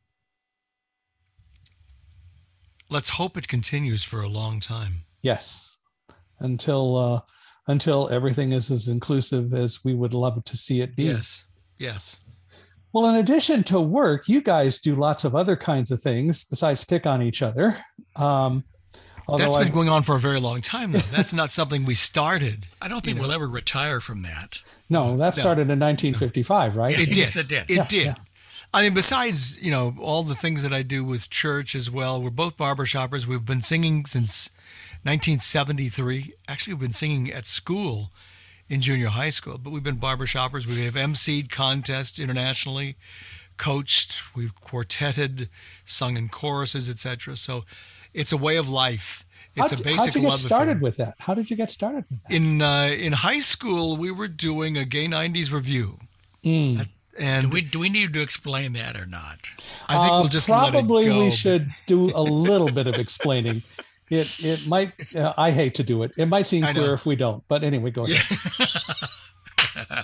Let's hope it continues for a long time. Yes, until uh, until everything is as inclusive as we would love to see it be. Yes, yes. Well, in addition to work, you guys do lots of other kinds of things besides pick on each other. Um, That's been I, going on for a very long time, though. That's not something we started. I don't think you know? we'll ever retire from that. No, that started no. in nineteen fifty-five, right? It did. Yes, it did. It yeah, did. Yeah. I mean, besides, you know, all the things that I do with church as well, we're both barbershoppers. We've been singing since nineteen seventy-three. Actually, we've been singing at school in junior high school, but we've been barbershoppers. We have emceed contests internationally, coached, we've quartetted, sung in choruses, et cetera. So it's a way of life. It's how'd, a basic how'd you get love started affair. with that? How did you get started with that? In uh, in high school, we were doing a Gay nineties review. Mm. At, and do we do we need to explain that or not? I think uh, we'll just probably let it go. we should do a little bit of explaining. It it might. Uh, I hate to do it. It might seem clear if we don't. But anyway, go ahead. Yeah.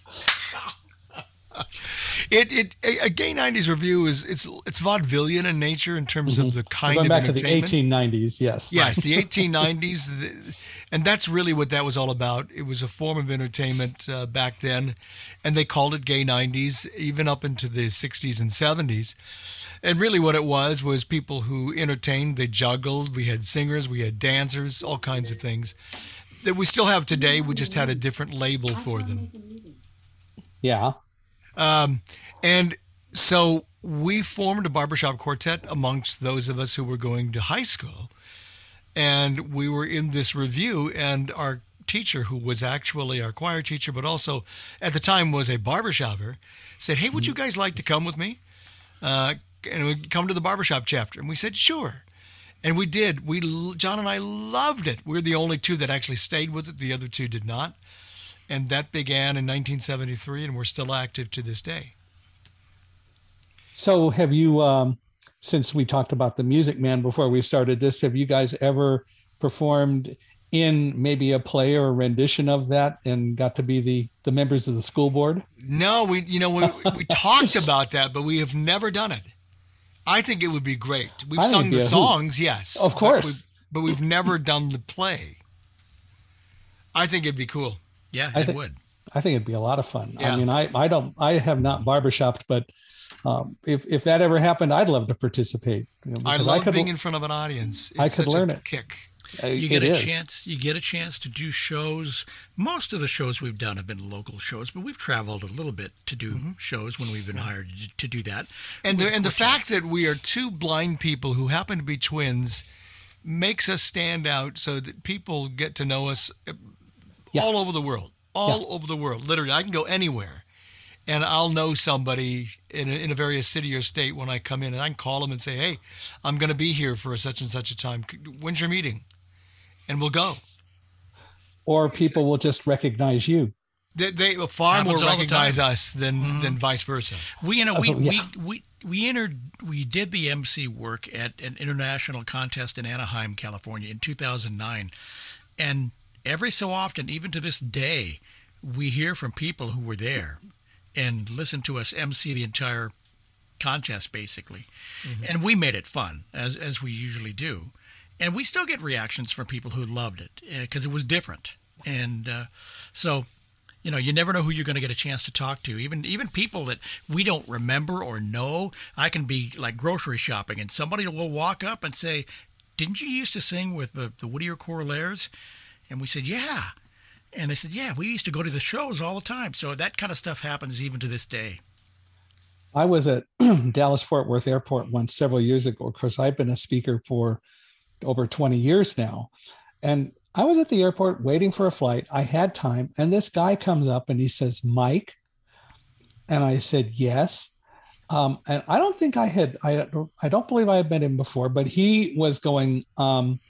It it a, a Gay nineties review is it's it's vaudevillian in nature in terms mm-hmm. of the kind Going of back to the entertainment. eighteen nineties, yes. Yes, the eighteen nineties, the, and that's really what that was all about. It was a form of entertainment uh, back then, and they called it Gay nineties, even up into the sixties and seventies. And really what it was was people who entertained, they juggled, we had singers, we had dancers, all kinds of things that we still have today. We just had a different label for them. Yeah. Um, and so we formed a barbershop quartet amongst those of us who were going to high school. And we were in this review, and our teacher, who was actually our choir teacher, but also at the time was a barbershopper, said, hey, would you guys like to come with me? Uh, and we'd come to the barbershop chapter. And we said, sure. And we did. We, John and I loved it. We were the only two that actually stayed with it. The other two did not. And that began in nineteen seventy-three, and we're still active to this day. So have you, um, since we talked about the Music Man before we started this, have you guys ever performed in maybe a play or a rendition of that and got to be the, the members of the school board? No, we you know, we, we talked about that, but we have never done it. I think it would be great. We've I sung the songs, hoot. yes. Of course. But we've, but we've never done the play. I think it'd be cool. Yeah, I it think, would. I think it'd be a lot of fun. Yeah. I mean, I, I don't, I have not barbershopped, but um, if, if that ever happened, I'd love to participate. You know, I love I could, being in front of an audience. It's I could such learn a it. Kick. You get it a is. chance. You get a chance to do shows. Most of the shows we've done have been local shows, but we've traveled a little bit to do mm-hmm. shows when we've been hired to do that. And the, and the fact that we are two blind people who happen to be twins makes us stand out, so that people get to know us yeah. all over the world. All yeah. over the world. Literally, I can go anywhere, and I'll know somebody in a, in a various city or state when I come in, and I can call them and say, hey, I'm going to be here for such and such a time. When's your meeting? And we'll go. Or people will just recognize you. They, they far Happens more all the recognize time. us than, Mhm. than vice versa. We, you know, we, Oh, yeah. we, we, we entered, we did the M C work at an international contest in Anaheim, California in two thousand nine. And every so often, even to this day, we hear from people who were there and listen to us M C the entire contest, basically. Mm-hmm. And we made it fun, as as we usually do. And we still get reactions from people who loved it because uh, it was different. And uh, so, you know, you never know who you're going to get a chance to talk to. Even even people that we don't remember or know. I can be like grocery shopping, and somebody will walk up and say, "Didn't you used to sing with the, the Whittier Choraleers?" And we said, "Yeah." And they said, "Yeah, we used to go to the shows all the time." So that kind of stuff happens even to this day. I was at Dallas-Fort Worth Airport once several years ago. Of course, I've been a speaker for over twenty years now. And I was at the airport waiting for a flight. I had time. And this guy comes up and he says, "Mike." And I said, "Yes." Um, and I don't think I had, I, I don't believe I had met him before, but he was going um,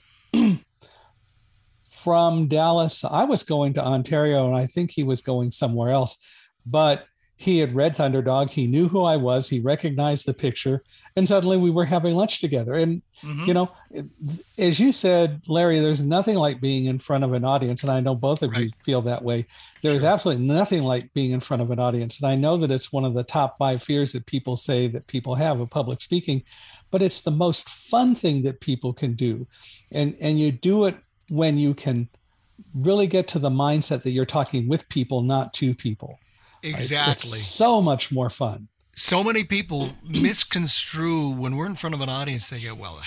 from Dallas. I was going to Ontario, and I think he was going somewhere else. But he had read Thunderdog. He knew who I was. He recognized the picture. And suddenly we were having lunch together. And, mm-hmm. you know, as you said, Larry, there's nothing like being in front of an audience. And I know both of right. you feel that way. There's sure. absolutely nothing like being in front of an audience. And I know that it's one of the top five fears that people say that people have of public speaking, but it's the most fun thing that people can do. And, and you do it when you can really get to the mindset that you're talking with people, not to people. Exactly. It's, it's so much more fun. So many people misconstrue when we're in front of an audience. They go, "Well,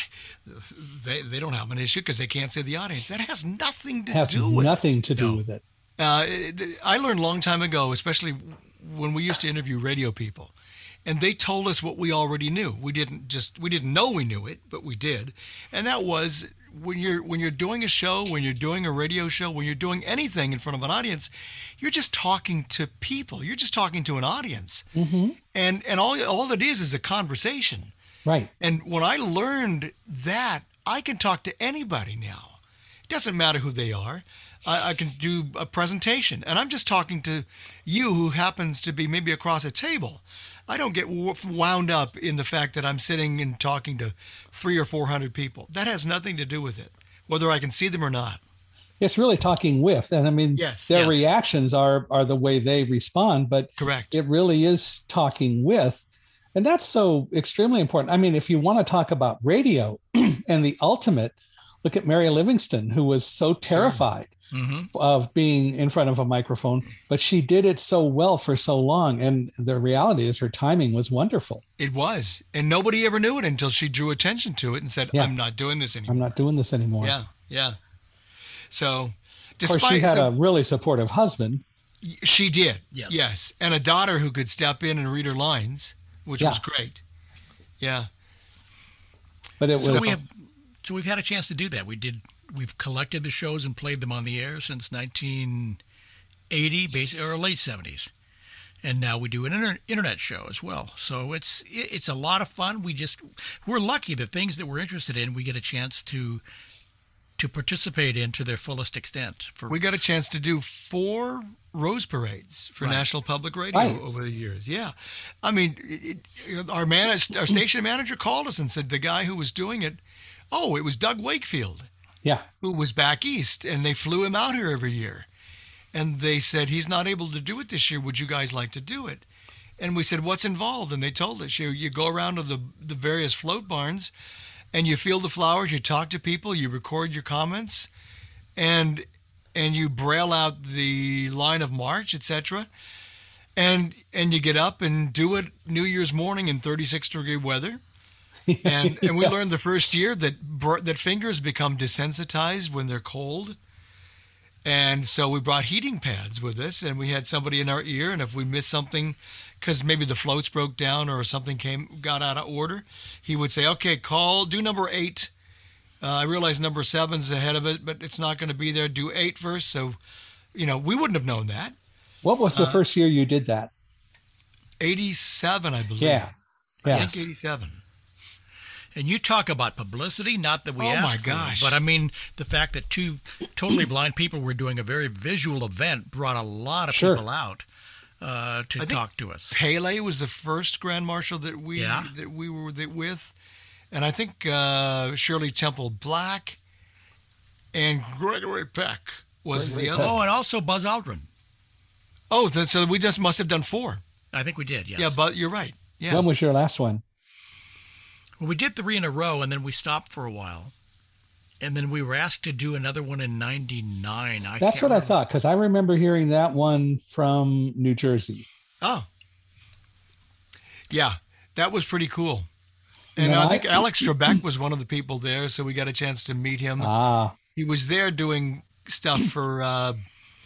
they they don't have an issue because they can't say the audience." That has nothing to has do with nothing it. to do no. with it. Uh, I learned a long time ago, especially when we used to interview radio people, and they told us what we already knew. We didn't just we didn't know we knew it, but we did, and that was when you're when you're doing a show, when you're doing a radio show, when you're doing anything in front of an audience, you're just talking to people. You're just talking to an audience, mm-hmm. and and all all it is is a conversation. Right. And when I learned that, I can talk to anybody now. It doesn't matter who they are. I, I can do a presentation, and I'm just talking to you who happens to be maybe across a table. I don't get wound up in the fact that I'm sitting and talking to three or four hundred people. That has nothing to do with it, whether I can see them or not. It's really talking with, and I mean, yes, their yes. reactions are are the way they respond, but correct. It really is talking with, and that's so extremely important. I mean, if you want to talk about radio and the ultimate, look at Mary Livingston, who was so terrified. Sure. Mm-hmm. of being in front of a microphone, but she did it so well for so long. And the reality is her timing was wonderful. It was. And nobody ever knew it until she drew attention to it and said, yeah. I'm not doing this anymore. I'm not doing this anymore. Yeah. Yeah. So despite, of course, she had some, a really supportive husband. She did. Yes. Yes. And a daughter who could step in and read her lines, which yeah. was great. Yeah. But it so was. We have, so we've had a chance to do that. We did. We've collected the shows and played them on the air since nineteen eighty, or late seventies, and now we do an inter- internet show as well. So it's it's a lot of fun. We just we're lucky that things that we're interested in, we get a chance to to participate in to their fullest extent. For we got a chance to do four Rose Parades for right. National Public Radio right. over the years. Yeah, I mean, it, it, our man, our station manager called us and said the guy who was doing it, oh, it was Doug Wakefield. Yeah, who was back east, and they flew him out here every year. And they said, he's not able to do it this year. Would you guys like to do it? And we said, what's involved? And they told us, you, you go around to the, the various float barns, and you feel the flowers, you talk to people, you record your comments, and and you braille out the line of march, et cetera. And, and you get up and do it New Year's morning in thirty-six degree weather. and and we yes. learned the first year that that fingers become desensitized when they're cold, and so we brought heating pads with us, and we had somebody in our ear, and if we missed something because maybe the floats broke down or something came got out of order, he would say, okay, call, do number eight. uh, I realize number seven's ahead of it, but it's not going to be there. Do eight first. So, you know, we wouldn't have known that. What was the uh, first year you did that? eighty-seven, I believe. Yeah, yes. I think eighty-seven. And you talk about publicity, not that we oh asked my gosh. for it, but I mean, the fact that two totally blind people were doing a very visual event brought a lot of sure. people out uh, to I talk to us. Pele was the first Grand Marshal that we yeah. that we were with, and I think uh, Shirley Temple Black and Gregory Peck was Gregory the other. Oh, and also Buzz Aldrin. Oh, then, so we just must have done four. I think we did, yes. Yeah, but you're right. Yeah. When was your last one? Well, we did three in a row, and then we stopped for a while. And then we were asked to do another one in ninety-nine. I That's can't what I remember. thought, because I remember hearing that one from New Jersey. Oh. Yeah, that was pretty cool. And No, I I- think Alex Trebek was one of the people there, so we got a chance to meet him. Ah, He was there doing stuff for, uh,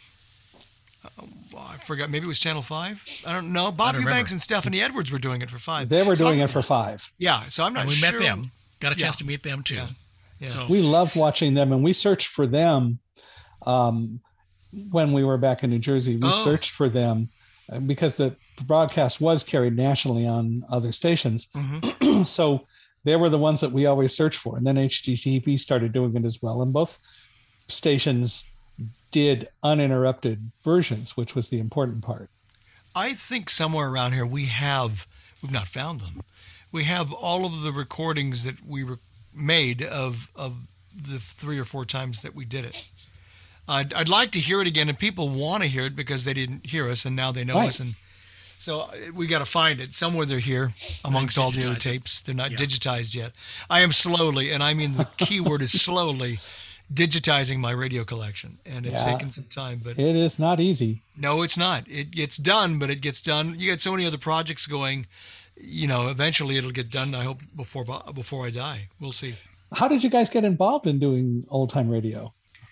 I forgot, maybe it was Channel five? I don't know. Bob don't Eubanks remember. and Stephanie Edwards were doing it for five. they were So doing I'm- it for five. Yeah, so I'm not And we sure. met them. Got a chance Yeah. to meet them, too. Yeah. Yeah. So We loved watching them, and we searched for them um, when we were back in New Jersey. We Oh. searched for them uh, because the broadcast was carried nationally on other stations. Mhm. So they were the ones that we always searched for. And then H G T V started doing it as well. And both stations did uninterrupted versions, which was the important part. I think somewhere around here we have, we've not found them. We have all of the recordings that we were made of of the three or four times that we did it. I'd, I'd like to hear it again, and people want to hear it because they didn't hear us, and now they know Right. us. And so uh, we got to find it somewhere. They're here amongst all the other digitize it. tapes. They're not Yeah. digitized yet. I am slowly, and I mean the key word is slowly, digitizing my radio collection, and it's Yeah. taken some time, but It is not easy. no, it's not. It gets done, but it gets done. You got so many other projects going. You know, eventually it'll get done. I hope before before I die. We'll see. How did you guys get involved in doing old time radio?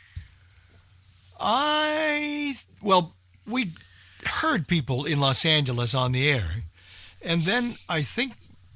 I well, we heard people in Los Angeles on the air, and then I think.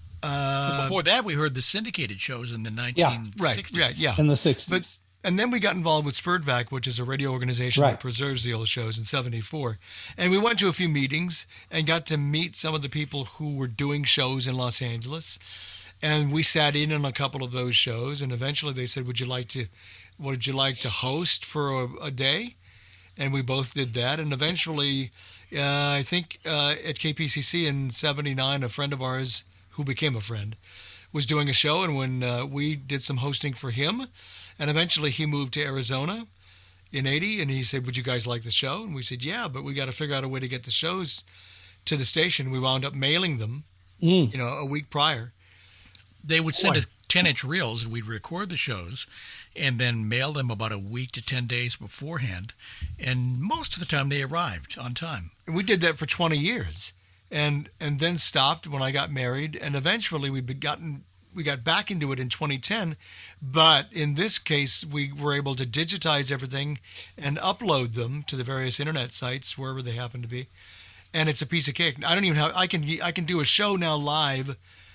Uh, before that, we heard the syndicated shows in the nineteen sixties. right, right, yeah. In the sixties. But and then we got involved with Spurdvac, which is a radio organization Right. that preserves the old shows in seventy-four. And we went to a few meetings and got to meet some of the people who were doing shows in Los Angeles. And we sat in on a couple of those shows. And eventually they said, would you like to, would you like to host for a, a day? And we both did that. And eventually, uh, I think uh, at K P C C in seventy-nine, a friend of ours who became a friend was doing a show. And when uh, we did some hosting for him, and eventually he moved to Arizona in eighty, and he said, would you guys like the show? And we said, yeah, but we got to figure out a way to get the shows to the station. We wound up mailing them, Mm. you know, a week prior. They would send Boy. us ten-inch reels, and we'd record the shows and then mail them about a week to ten days beforehand. And most of the time, they arrived on time. And we did that for twenty years, and and then stopped when I got married, and eventually we gotten we got back into it in twenty ten. But in this case, we were able to digitize everything and upload them to the various internet sites wherever they happen to be, and it's a piece of cake. I don't even have I can I can do a show now live,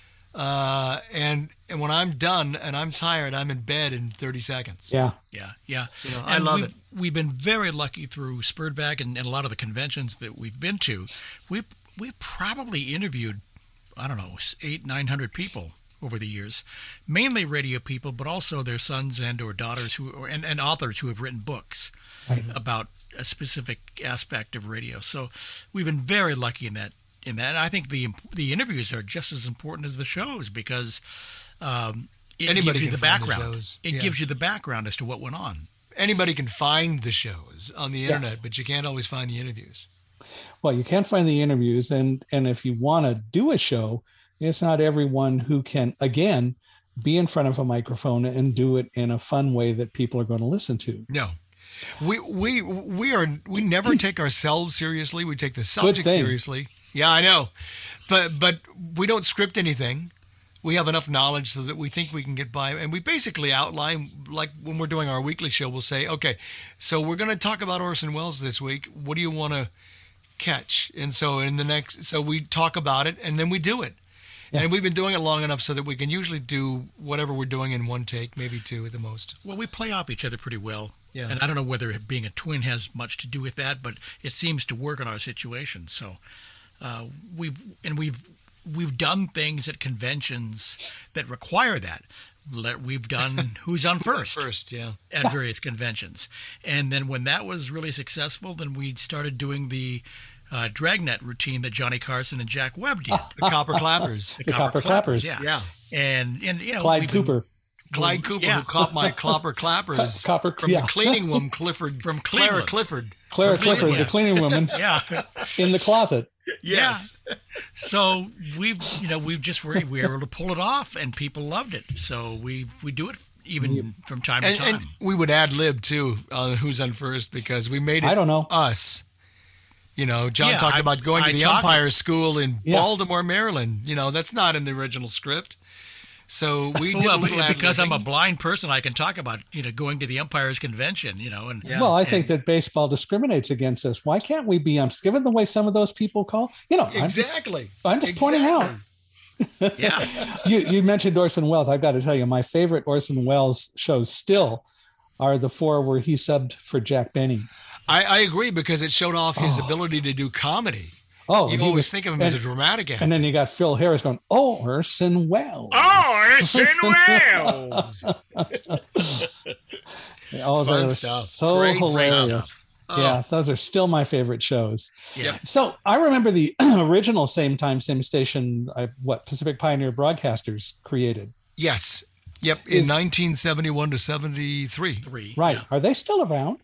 uh, and and when I'm done and I'm tired, I'm in bed in thirty seconds. Yeah. Yeah, yeah. You know, I And love we've, it. We've been very lucky through Spurdvac and, and a lot of the conventions that we've been to. We we probably interviewed, I don't know, eight, nine hundred people over the years, mainly radio people, but also their sons and or daughters who or, and, and authors who have written books Right. about a specific aspect of radio. So we've been very lucky in that. In that, and I think the the interviews are just as important as the shows because um, it Anybody gives you can the find the background. shows. It Yeah. gives you the background as to what went on. Anybody can find the shows on the Yeah. internet, but you can't always find the interviews. Well, you can't find the interviews, and and if you want to do a show, it's not everyone who can again be in front of a microphone and do it in a fun way that people are going to listen to. No, we we we are we never take ourselves seriously. We take the subject thing. seriously. Yeah, I know, but but we don't script anything. We have enough knowledge so that we think we can get by, and we basically outline, like when we're doing our weekly show, we'll say, okay, so we're going to talk about Orson Welles this week. What do you want to catch? And so in the next, so we talk about it, and then we do it. Yeah. And we've been doing it long enough so that we can usually do whatever we're doing in one take, maybe two at the most. Well, we play off each other pretty well. Yeah. And I don't know whether being a twin has much to do with that, but it seems to work in our situation. So uh, we've and we've we've done things at conventions that require that. Let- We've done Who's on First First, yeah. at various conventions, and then when that was really successful, then we started doing the uh, Dragnet routine that Johnny Carson and Jack Webb did. The Copper Clappers. The Copper Clappers. Yeah. Yeah. And and you know Clyde we've been- Cooper. Clyde Cooper, Yeah. who caught my Copper Clappers Co- Copper- from yeah. the cleaning woman, Clifford, From Clara Cleveland. Clifford. Clara From Clifford, Cleveland, the cleaning woman, Yeah. in the closet. Yes. Yeah. So we've, you know, we've just were, we were able to pull it off, and people loved it. So we we do it even from time And, to time. and we would ad lib too on Who's on First because we made it I don't know. us. You know, John Yeah, talked I- about going I to the talked- umpire school in Yeah. Baltimore, Maryland. You know, that's not in the original script. So we did well, a little ad because I'm a libbing. blind person, I can talk about, you know, going to the umpires convention, you know, and Yeah. Well, I think that baseball discriminates against us. Why can't we be umps? Given the way some of those people call, you know, I'm just, Exactly. I'm just pointing out. yeah. You you mentioned Orson Welles. I've got to tell you, my favorite Orson Welles shows still are the four where he subbed for Jack Benny. I, I agree because it showed off his Oh. ability to do comedy. Oh, You and he always was- think of him and, as a dramatic actor. and then you got Phil Harris going, "Oh, Orson Welles." Oh, Orson Welles. Oh, Fun they're stuff. so Great hilarious. stuff. Oh. Yeah, those are still my favorite shows. Yeah. So I remember the original Same Time, Same Station, uh, what Pacific Pioneer Broadcasters created. Yes. Yep. In Is- nineteen seventy-one to seventy-three. Three. Right. Yeah. Are they still around?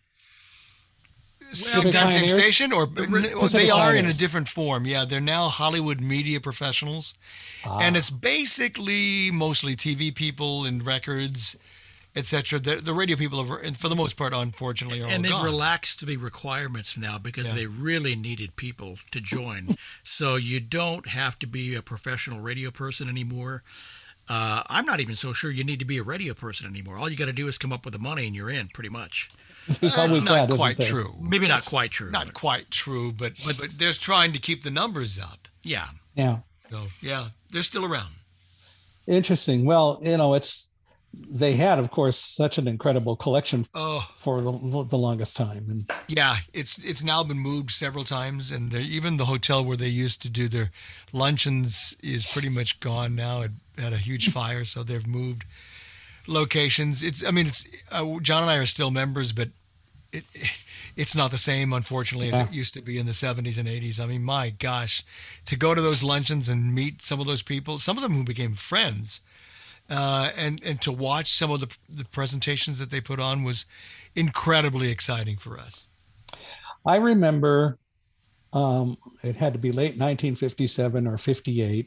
Same Pacific time, same Pioneers? station, or Pacific they are in a Pioneers. different form. Yeah, they're now Hollywood media professionals, Ah. and it's basically mostly T V people and records, et cetera. The, the radio people, are, and for the most part, unfortunately, are And all they've gone. relaxed the requirements now because Yeah. they really needed people to join. So you don't have to be a professional radio person anymore. Uh, I'm not even so sure you need to be a radio person anymore. All you got to do is come up with the money and you're in, pretty much. There's always That's not that, isn't quite there? true. Maybe not It's quite true. Not but quite true, but, but but they're trying to keep the numbers up. yeah. Yeah. So yeah, they're still around. Interesting. Well, you know, it's they had, of course, such an incredible collection Oh. for the, the longest time. And Yeah, it's it's now been moved several times, and they're- even the hotel where they used to do their luncheons is pretty much gone now. It had a huge fire, so they've moved locations. It's I mean, it's uh, John and I are still members, but it, it's not the same, unfortunately, as Yeah. it used to be in the seventies and eighties. I mean, my gosh, to go to those luncheons and meet some of those people, some of them who became friends, uh, and and to watch some of the the presentations that they put on was incredibly exciting for us. I remember um, it had to be late nineteen fifty-seven or fifty-eight.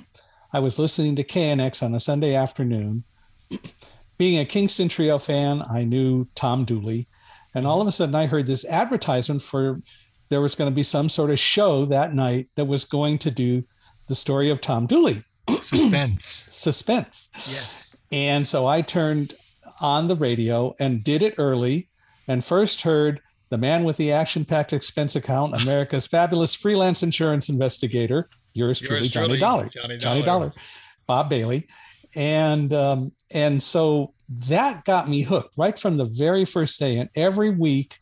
I was listening to K N X on a Sunday afternoon. Being a Kingston Trio fan, I knew Tom Dooley. And all of a sudden I heard this advertisement for there was going to be some sort of show that night that was going to do the story of Tom Dooley. Suspense. Suspense. Yes. And so I turned on the radio and did it early and first heard the man with the action-packed expense account, America's fabulous freelance insurance investigator, yours, truly, Yours Johnny truly, Dollar. Johnny Johnny Dollar. Dollar. Bob Bailey. And um, and so that got me hooked right from the very first day. And every week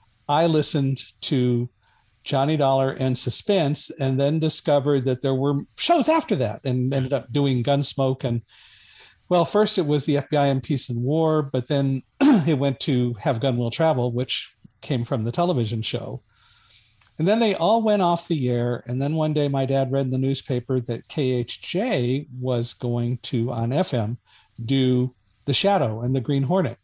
I listened to Johnny Dollar and Suspense, and then discovered that there were shows after that, and ended up doing Gunsmoke. And well, first it was the F B I in Peace and War, but then it went to Have Gun Will Travel, which came from the television show. And then they all went off the air. And then one day my dad read in the newspaper that K H J was going to, on F M, do The Shadow and the Green Hornet.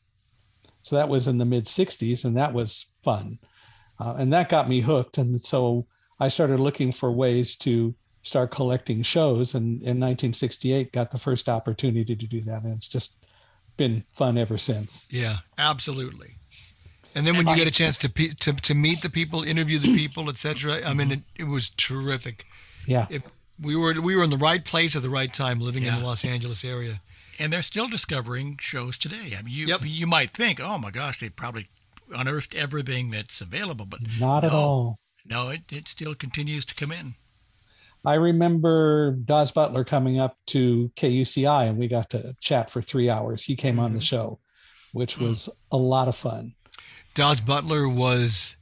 So that was in the mid sixties, and that was fun. Uh, and that got me hooked. And so I started looking for ways to start collecting shows. And in nineteen sixty-eight, got the first opportunity to do that. And it's just been fun ever since. Yeah, absolutely. And then when you get a chance to pe- to, to meet the people, interview the people, et cetera, I mean, it, it was terrific. Yeah. It, we were we were in the right place at the right time, living in Yeah. the Los Angeles area. And they're still discovering shows today. I mean, you Yep. you might think, oh my gosh, they probably unearthed everything that's available, but Not at no. all. No, it, it still continues to come in. I remember Dawes Butler coming up to K U C I, and we got to chat for three hours. He came on the show, which was a lot of fun. Dawes Butler was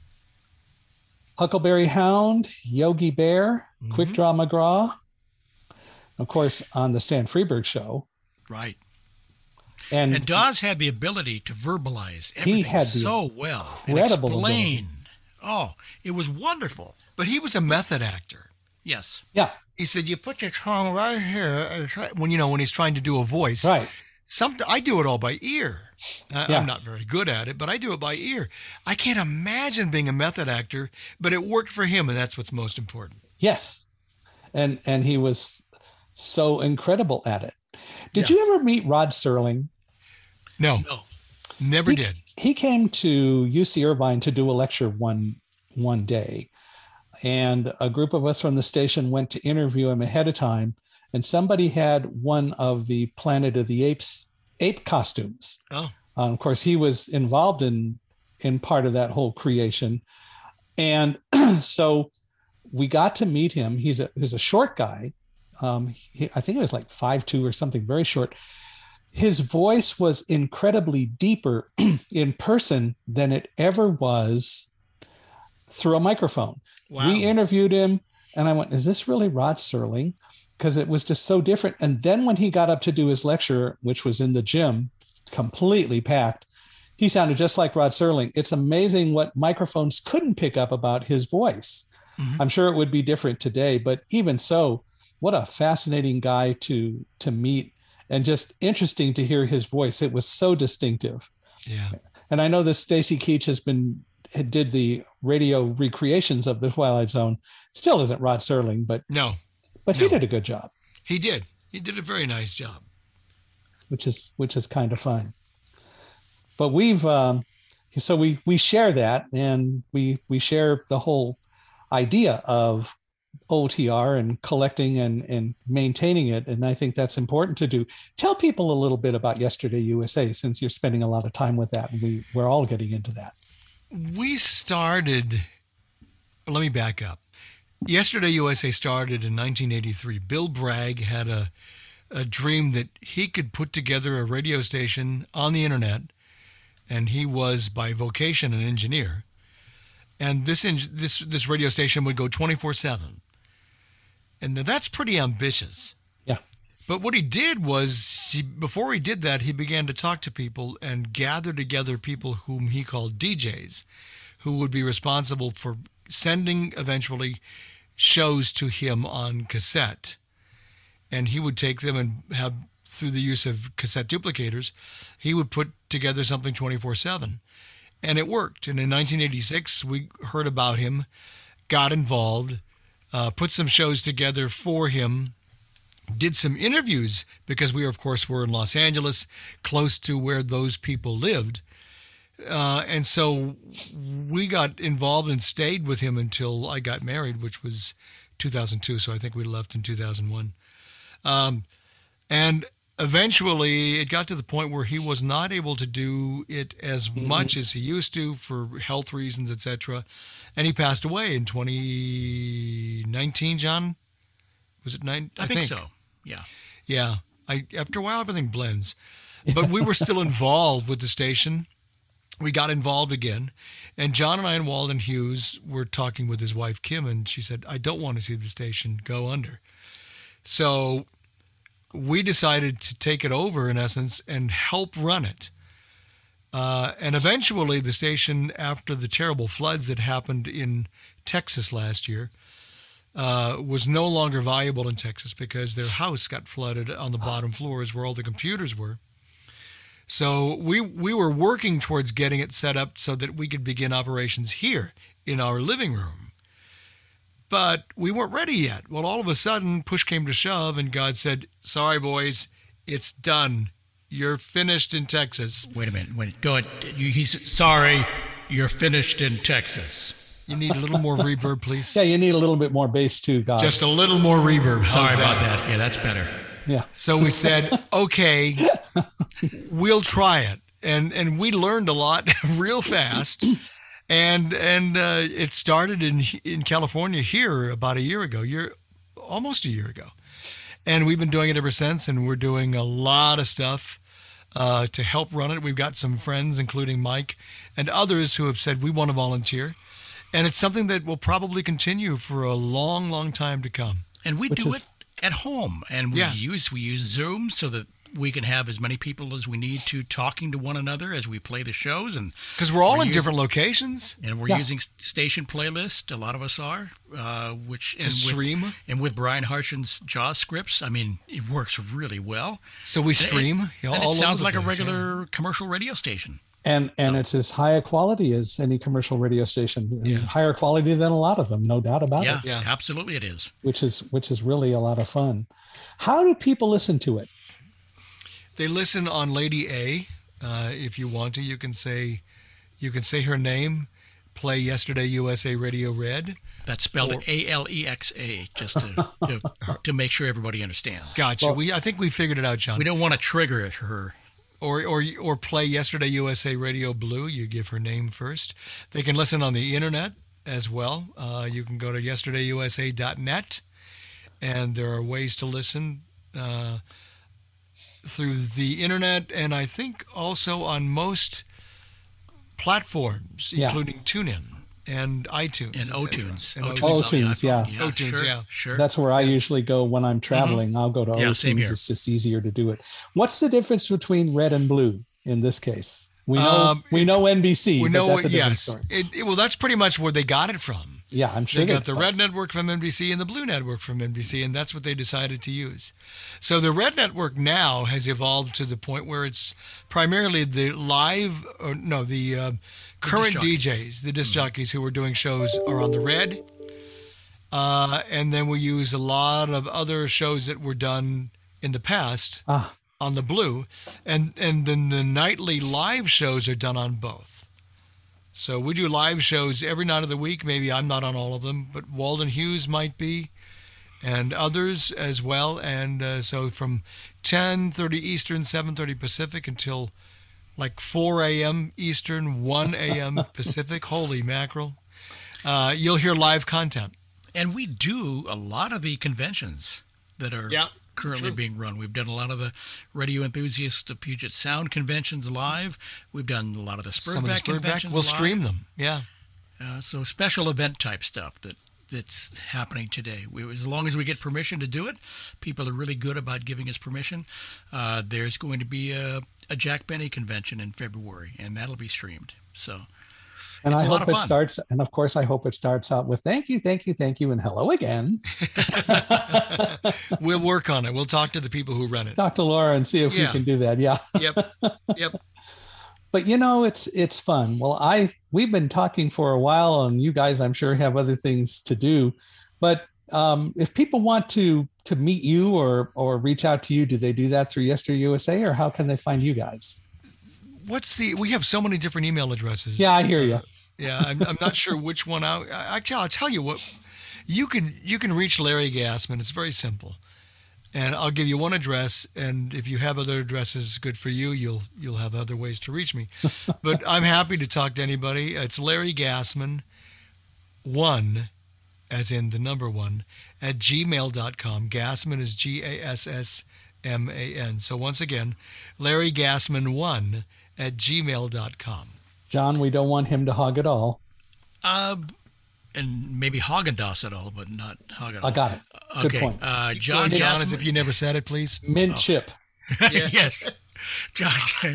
Huckleberry Hound, Yogi Bear, Quick Draw McGraw, of course, on the Stan Freberg show. Right. And, And Dawes had the ability to verbalize everything He had the so well and incredible explain. Oh, it was wonderful. but he was a method actor. Yes. yeah, He said, "You put your tongue right here," and try-" when you know when he's trying to do a voice. right. Some I do it all by ear. I, Yeah. I'm not very good at it, but I do it by ear. I can't imagine being a method actor, but it worked for him, and that's what's most important. Yes. And and he was so incredible at it. Did Yeah. you ever meet Rod Serling? No, No. never he, did. He came to U C Irvine to do a lecture one one day, and a group of us from the station went to interview him ahead of time, and somebody had one of the Planet of the Apes ape costumes. Oh, Um, of course, he was involved in in part of that whole creation, and so we got to meet him. He's a he's a short guy. Um, he, I think he was like five two or something, very short. His voice was incredibly deeper in person than it ever was through a microphone. wow. We interviewed him, and I went, "Is this really Rod Serling?" Because it was just so different. And then when he got up to do his lecture, which was in the gym, completely packed, he sounded just like Rod Serling. It's amazing what microphones couldn't pick up about his voice. Mhm. I'm sure it would be different today, but even so, what a fascinating guy to to meet, and just interesting to hear his voice. It was so distinctive. Yeah. And I know that Stacy Keach has been did the radio recreations of the Twilight Zone. Still isn't Rod Serling, but No, but he No. did a good job, he did. He did a very nice job. which is which is kind of fun. But we've um, so we we share that, and we we share the whole idea of O T R and collecting and and maintaining it, and I think that's important to do. Tell people a little bit about Yesterday U S A, since you're spending a lot of time with that, and we we're all getting into that. We started, let me back up. Yesterday U S A started in nineteen eighty-three. Bill Bragg had a, a dream that he could put together a radio station on the internet, and he was by vocation an engineer. And this en- this this radio station would go twenty-four seven. And that's pretty ambitious. Yeah. But what he did was, he, before he did that, he began to talk to people and gather together people whom he called D Js, who would be responsible for sending eventually shows to him on cassette. And he would take them and have, through the use of cassette duplicators, he would put together something twenty-four seven. And it worked. And in nineteen eighty-six, we heard about him, got involved, uh, put some shows together for him, did some interviews, because we, of course, were in Los Angeles, close to where those people lived. Uh, and so we got involved and stayed with him until I got married, which was two thousand two. So I think we left in two thousand one. Um, and eventually it got to the point where he was not able to do it as Mm-hmm. much as he used to for health reasons, et cetera. And he passed away in twenty nineteen, John? Was it nine? I, think, so. Yeah. Yeah. I, after a while, everything blends. But we were still involved with the station. We got involved again. And John and I and Walden Hughes were talking with his wife, Kim, and she said, I don't want to see the station go under. So we decided to take it over, in essence, and help run it. Uh, and eventually the station, after the terrible floods that happened in Texas last year, uh, was no longer viable in Texas because their house got flooded on the bottom floors where all the computers were. So we we were working towards getting it set up so that we could begin operations here in our living room. But we weren't ready yet. Well, all of a sudden, push came to shove, and God said, sorry, boys, it's done. You're finished in Texas. Wait a minute. Wait. Go ahead. You, he's sorry. You're finished in Texas. You need a little more reverb, please. Yeah, you need a little bit more bass too, God. Just a little more reverb. Sorry How's about that. Yeah, that's better. yeah. So we said, okay, we'll try it. And and we learned a lot real fast. And and uh, it started in in California here about a year ago, year almost a year ago. And we've been doing it ever since, and we're doing a lot of stuff uh, to help run it. We've got some friends, including Mike and others, who have said we want to volunteer. And it's something that will probably continue for a long, long time to come. And we Which do is- it at home, and we Yeah. use we use Zoom so that we can have as many people as we need to talking to one another as we play the shows, and because we're all we're in using, different locations, and we're Yeah. using station playlist. A lot of us are, uh, which to and stream. with, and with Brian Harshen's Jaws scripts, I mean, it works really well. So we stream. and, you know, and all it over sounds the like a place, yeah. regular commercial radio station. And and it's as high a quality as any commercial radio station, and Yeah. higher quality than a lot of them, no doubt about Yeah, it. Yeah. absolutely, it is. Which is which is really a lot of fun. How do people listen to it? They listen on Lady A. Uh, if you want to, you can say, you can say her name. Play Yesterday U S A Radio Red. That's spelled Or- A L E X A, just to, to to make sure everybody understands. Gotcha. Well- we I think we figured it out, John. We don't want to trigger her. Or or or play Yesterday U S A Radio Blue. You give her name first. They can listen on the internet as well. Uh, you can go to yesterday u s a dot net, and there are ways to listen uh, through the internet, and I think also on most platforms, Yeah. including TuneIn and iTunes And et cetera. O-Tunes. And O-Tunes O-Tunes. on the O-Tunes, yeah. iPhone. O-Tunes, sure, yeah. Sure. That's where I usually go when I'm traveling. I'll go to Yeah, O same Tunes. here. It's just easier to do it. What's the difference between red and blue in this case? We know Um, we know N B C. We but know that's a what, different yes. story. It, it, well, that's pretty much where they got it from. Yeah, I'm sure They got the that's- red network from N B C and the blue network from N B C, and that's what they decided to use. So the red network now has evolved to the point where it's primarily the live, or no, the uh, current disc D jockeys. Js, the disc jockeys who are doing shows are on the red. Uh, and then we use a lot of other shows that were done in the past Ah, on the blue. And, and then the nightly live shows are done on both. So we do live shows every night of the week. Maybe I'm not on all of them, but Walden Hughes might be, and others as well. And uh, so from ten thirty Eastern, seven thirty Pacific until like four a.m. Eastern, one a.m. Pacific. Holy mackerel. Uh, you'll hear live content. And we do a lot of the conventions that are Yeah, currently true. being run. We've done a lot of the Radio Enthusiast of Puget Sound conventions live. We've done a lot of the Some of the Spurback Spurback, conventions we'll live. stream them. Yeah. Uh, so special event type stuff that that's happening today. We, as long as we get permission to do it, people are really good about giving us permission. Uh, there's going to be a, a Jack Benny convention in February, and that'll be streamed. So and It's I a lot hope of it fun. starts. And of course, I hope it starts out with thank you, thank you, thank you, and hello again. We'll work on it. We'll talk to the people who run it. Talk to Laura and see if we Yeah. can do that. Yeah. Yep. Yep. But you know, it's it's fun. Well, I we've been talking for a while, and you guys, I'm sure, have other things to do. But um, if people want to to meet you or or reach out to you, do they do that through Yesterday U S A, or how can they find you guys? What's the, we have so many different email addresses. Yeah, I hear you. Yeah, I'm, I'm not sure which one. I, actually, I'll tell you what. You can you can reach Larry Gassman. It's very simple, and I'll give you one address. And if you have other addresses, good for you. You'll you'll have other ways to reach me. But I'm happy to talk to anybody. It's Larry Gassman, one, as in the number one, at gmail dot com. Gassman is G A S S M A N. So once again, Larry Gassman one at gmail dot com. John, we don't want him to hog it all. Uh, and maybe Haagen-Dazs at all, but not Haagen. I got it. Good Okay. point. Uh, Keep John going, John, Gassman- as if you never said it, please. Mint chip. yes. John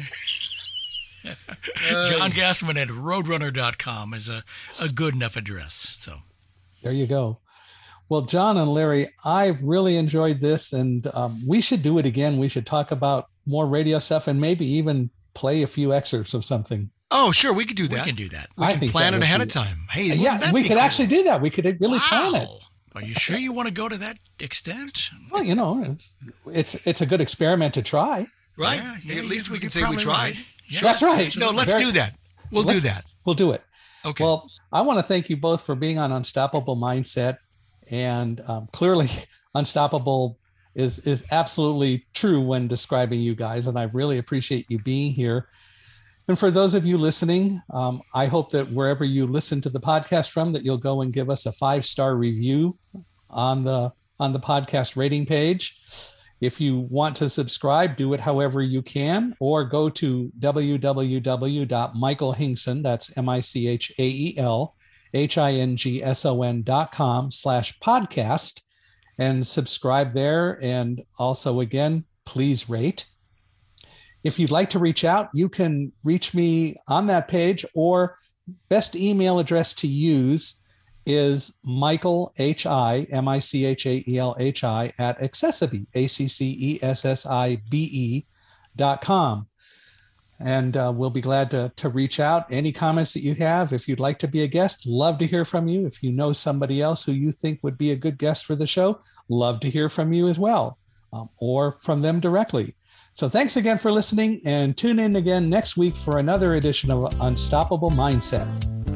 John Gassman at roadrunner dot com is a, a good enough address. So There you go. Well, John and Larry, I really enjoyed this, and um, we should do it again. We should talk about more radio stuff and maybe even play a few excerpts of something. Oh, sure, we could do we that. can do that. We I can think plan that it would ahead be- of time. Hey, Yeah, wouldn't that we be could cool? actually do that. We could really plan it. Wow. Are you sure you want to go to that extent? Well, you know, it's it's, it's a good experiment to try. Right? Yeah, yeah, At least you're- we can you're say we probably tried. right. Yeah. That's right. No, let's Very- do that. We'll do Let's- that. We'll do it. Okay. Well, I want to thank you both for being on Unstoppable Mindset, and um, clearly, Unstoppable is is absolutely true when describing you guys, and I really appreciate you being here. And for those of you listening, um, I hope that wherever you listen to the podcast from, that you'll go and give us a five star review on the on the podcast rating page. If you want to subscribe, do it however you can, or go to w w w dot michael hingson, that's M I C H A E L H I N G S O N dot com slash podcast, and subscribe there. And also, again, please rate If you'd like to reach out, you can reach me on that page, or best email address to use is Michael, H I, M I C H A E L H I, at Accessibe, A C C E S S I B E dot com. And uh, we'll be glad to, to reach out. Any comments that you have, if you'd like to be a guest, love to hear from you. If you know somebody else who you think would be a good guest for the show, love to hear from you as well, um, or from them directly. So thanks again for listening, and tune in again next week for another edition of Unstoppable Mindset.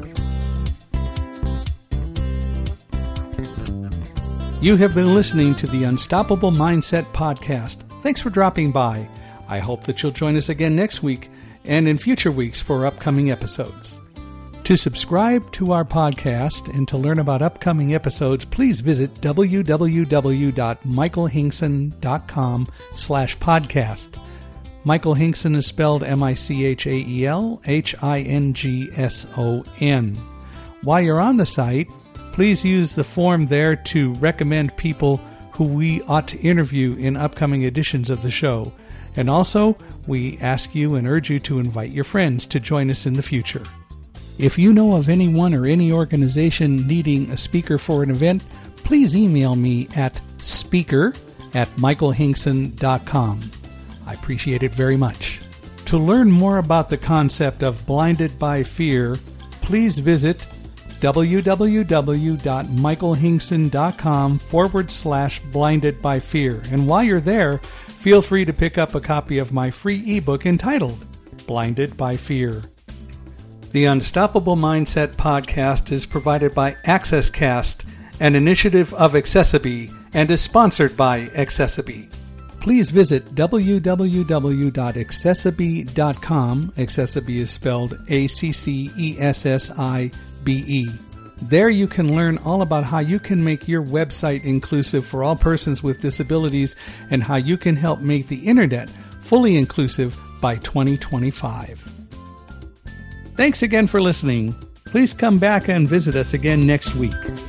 You have been listening to the Unstoppable Mindset podcast. Thanks for dropping by. I hope that you'll join us again next week and in future weeks for upcoming episodes. To subscribe to our podcast and to learn about upcoming episodes, please visit w w w dot michael hinkson dot com slash podcast. Michael Hinkson is spelled M I C H A E L H I N G S O N. While you're on the site, please use the form there to recommend people who we ought to interview in upcoming editions of the show. And also, we ask you and urge you to invite your friends to join us in the future. If you know of anyone or any organization needing a speaker for an event, please email me at speaker at michael hinkson dot com. I appreciate it very much. To learn more about the concept of Blinded by Fear, please visit w w w dot michael hinkson dot com forward slash blinded by fear. And while you're there, feel free to pick up a copy of my free ebook entitled Blinded by Fear. The Unstoppable Mindset podcast is provided by AccessCast, an initiative of Accessibe, and is sponsored by Accessibe. Please visit w w w dot accessibe dot com. Accessibe is spelled A C C E S S I B E. There you can learn all about how you can make your website inclusive for all persons with disabilities and how you can help make the internet fully inclusive by twenty twenty-five. Thanks again for listening. Please come back and visit us again next week.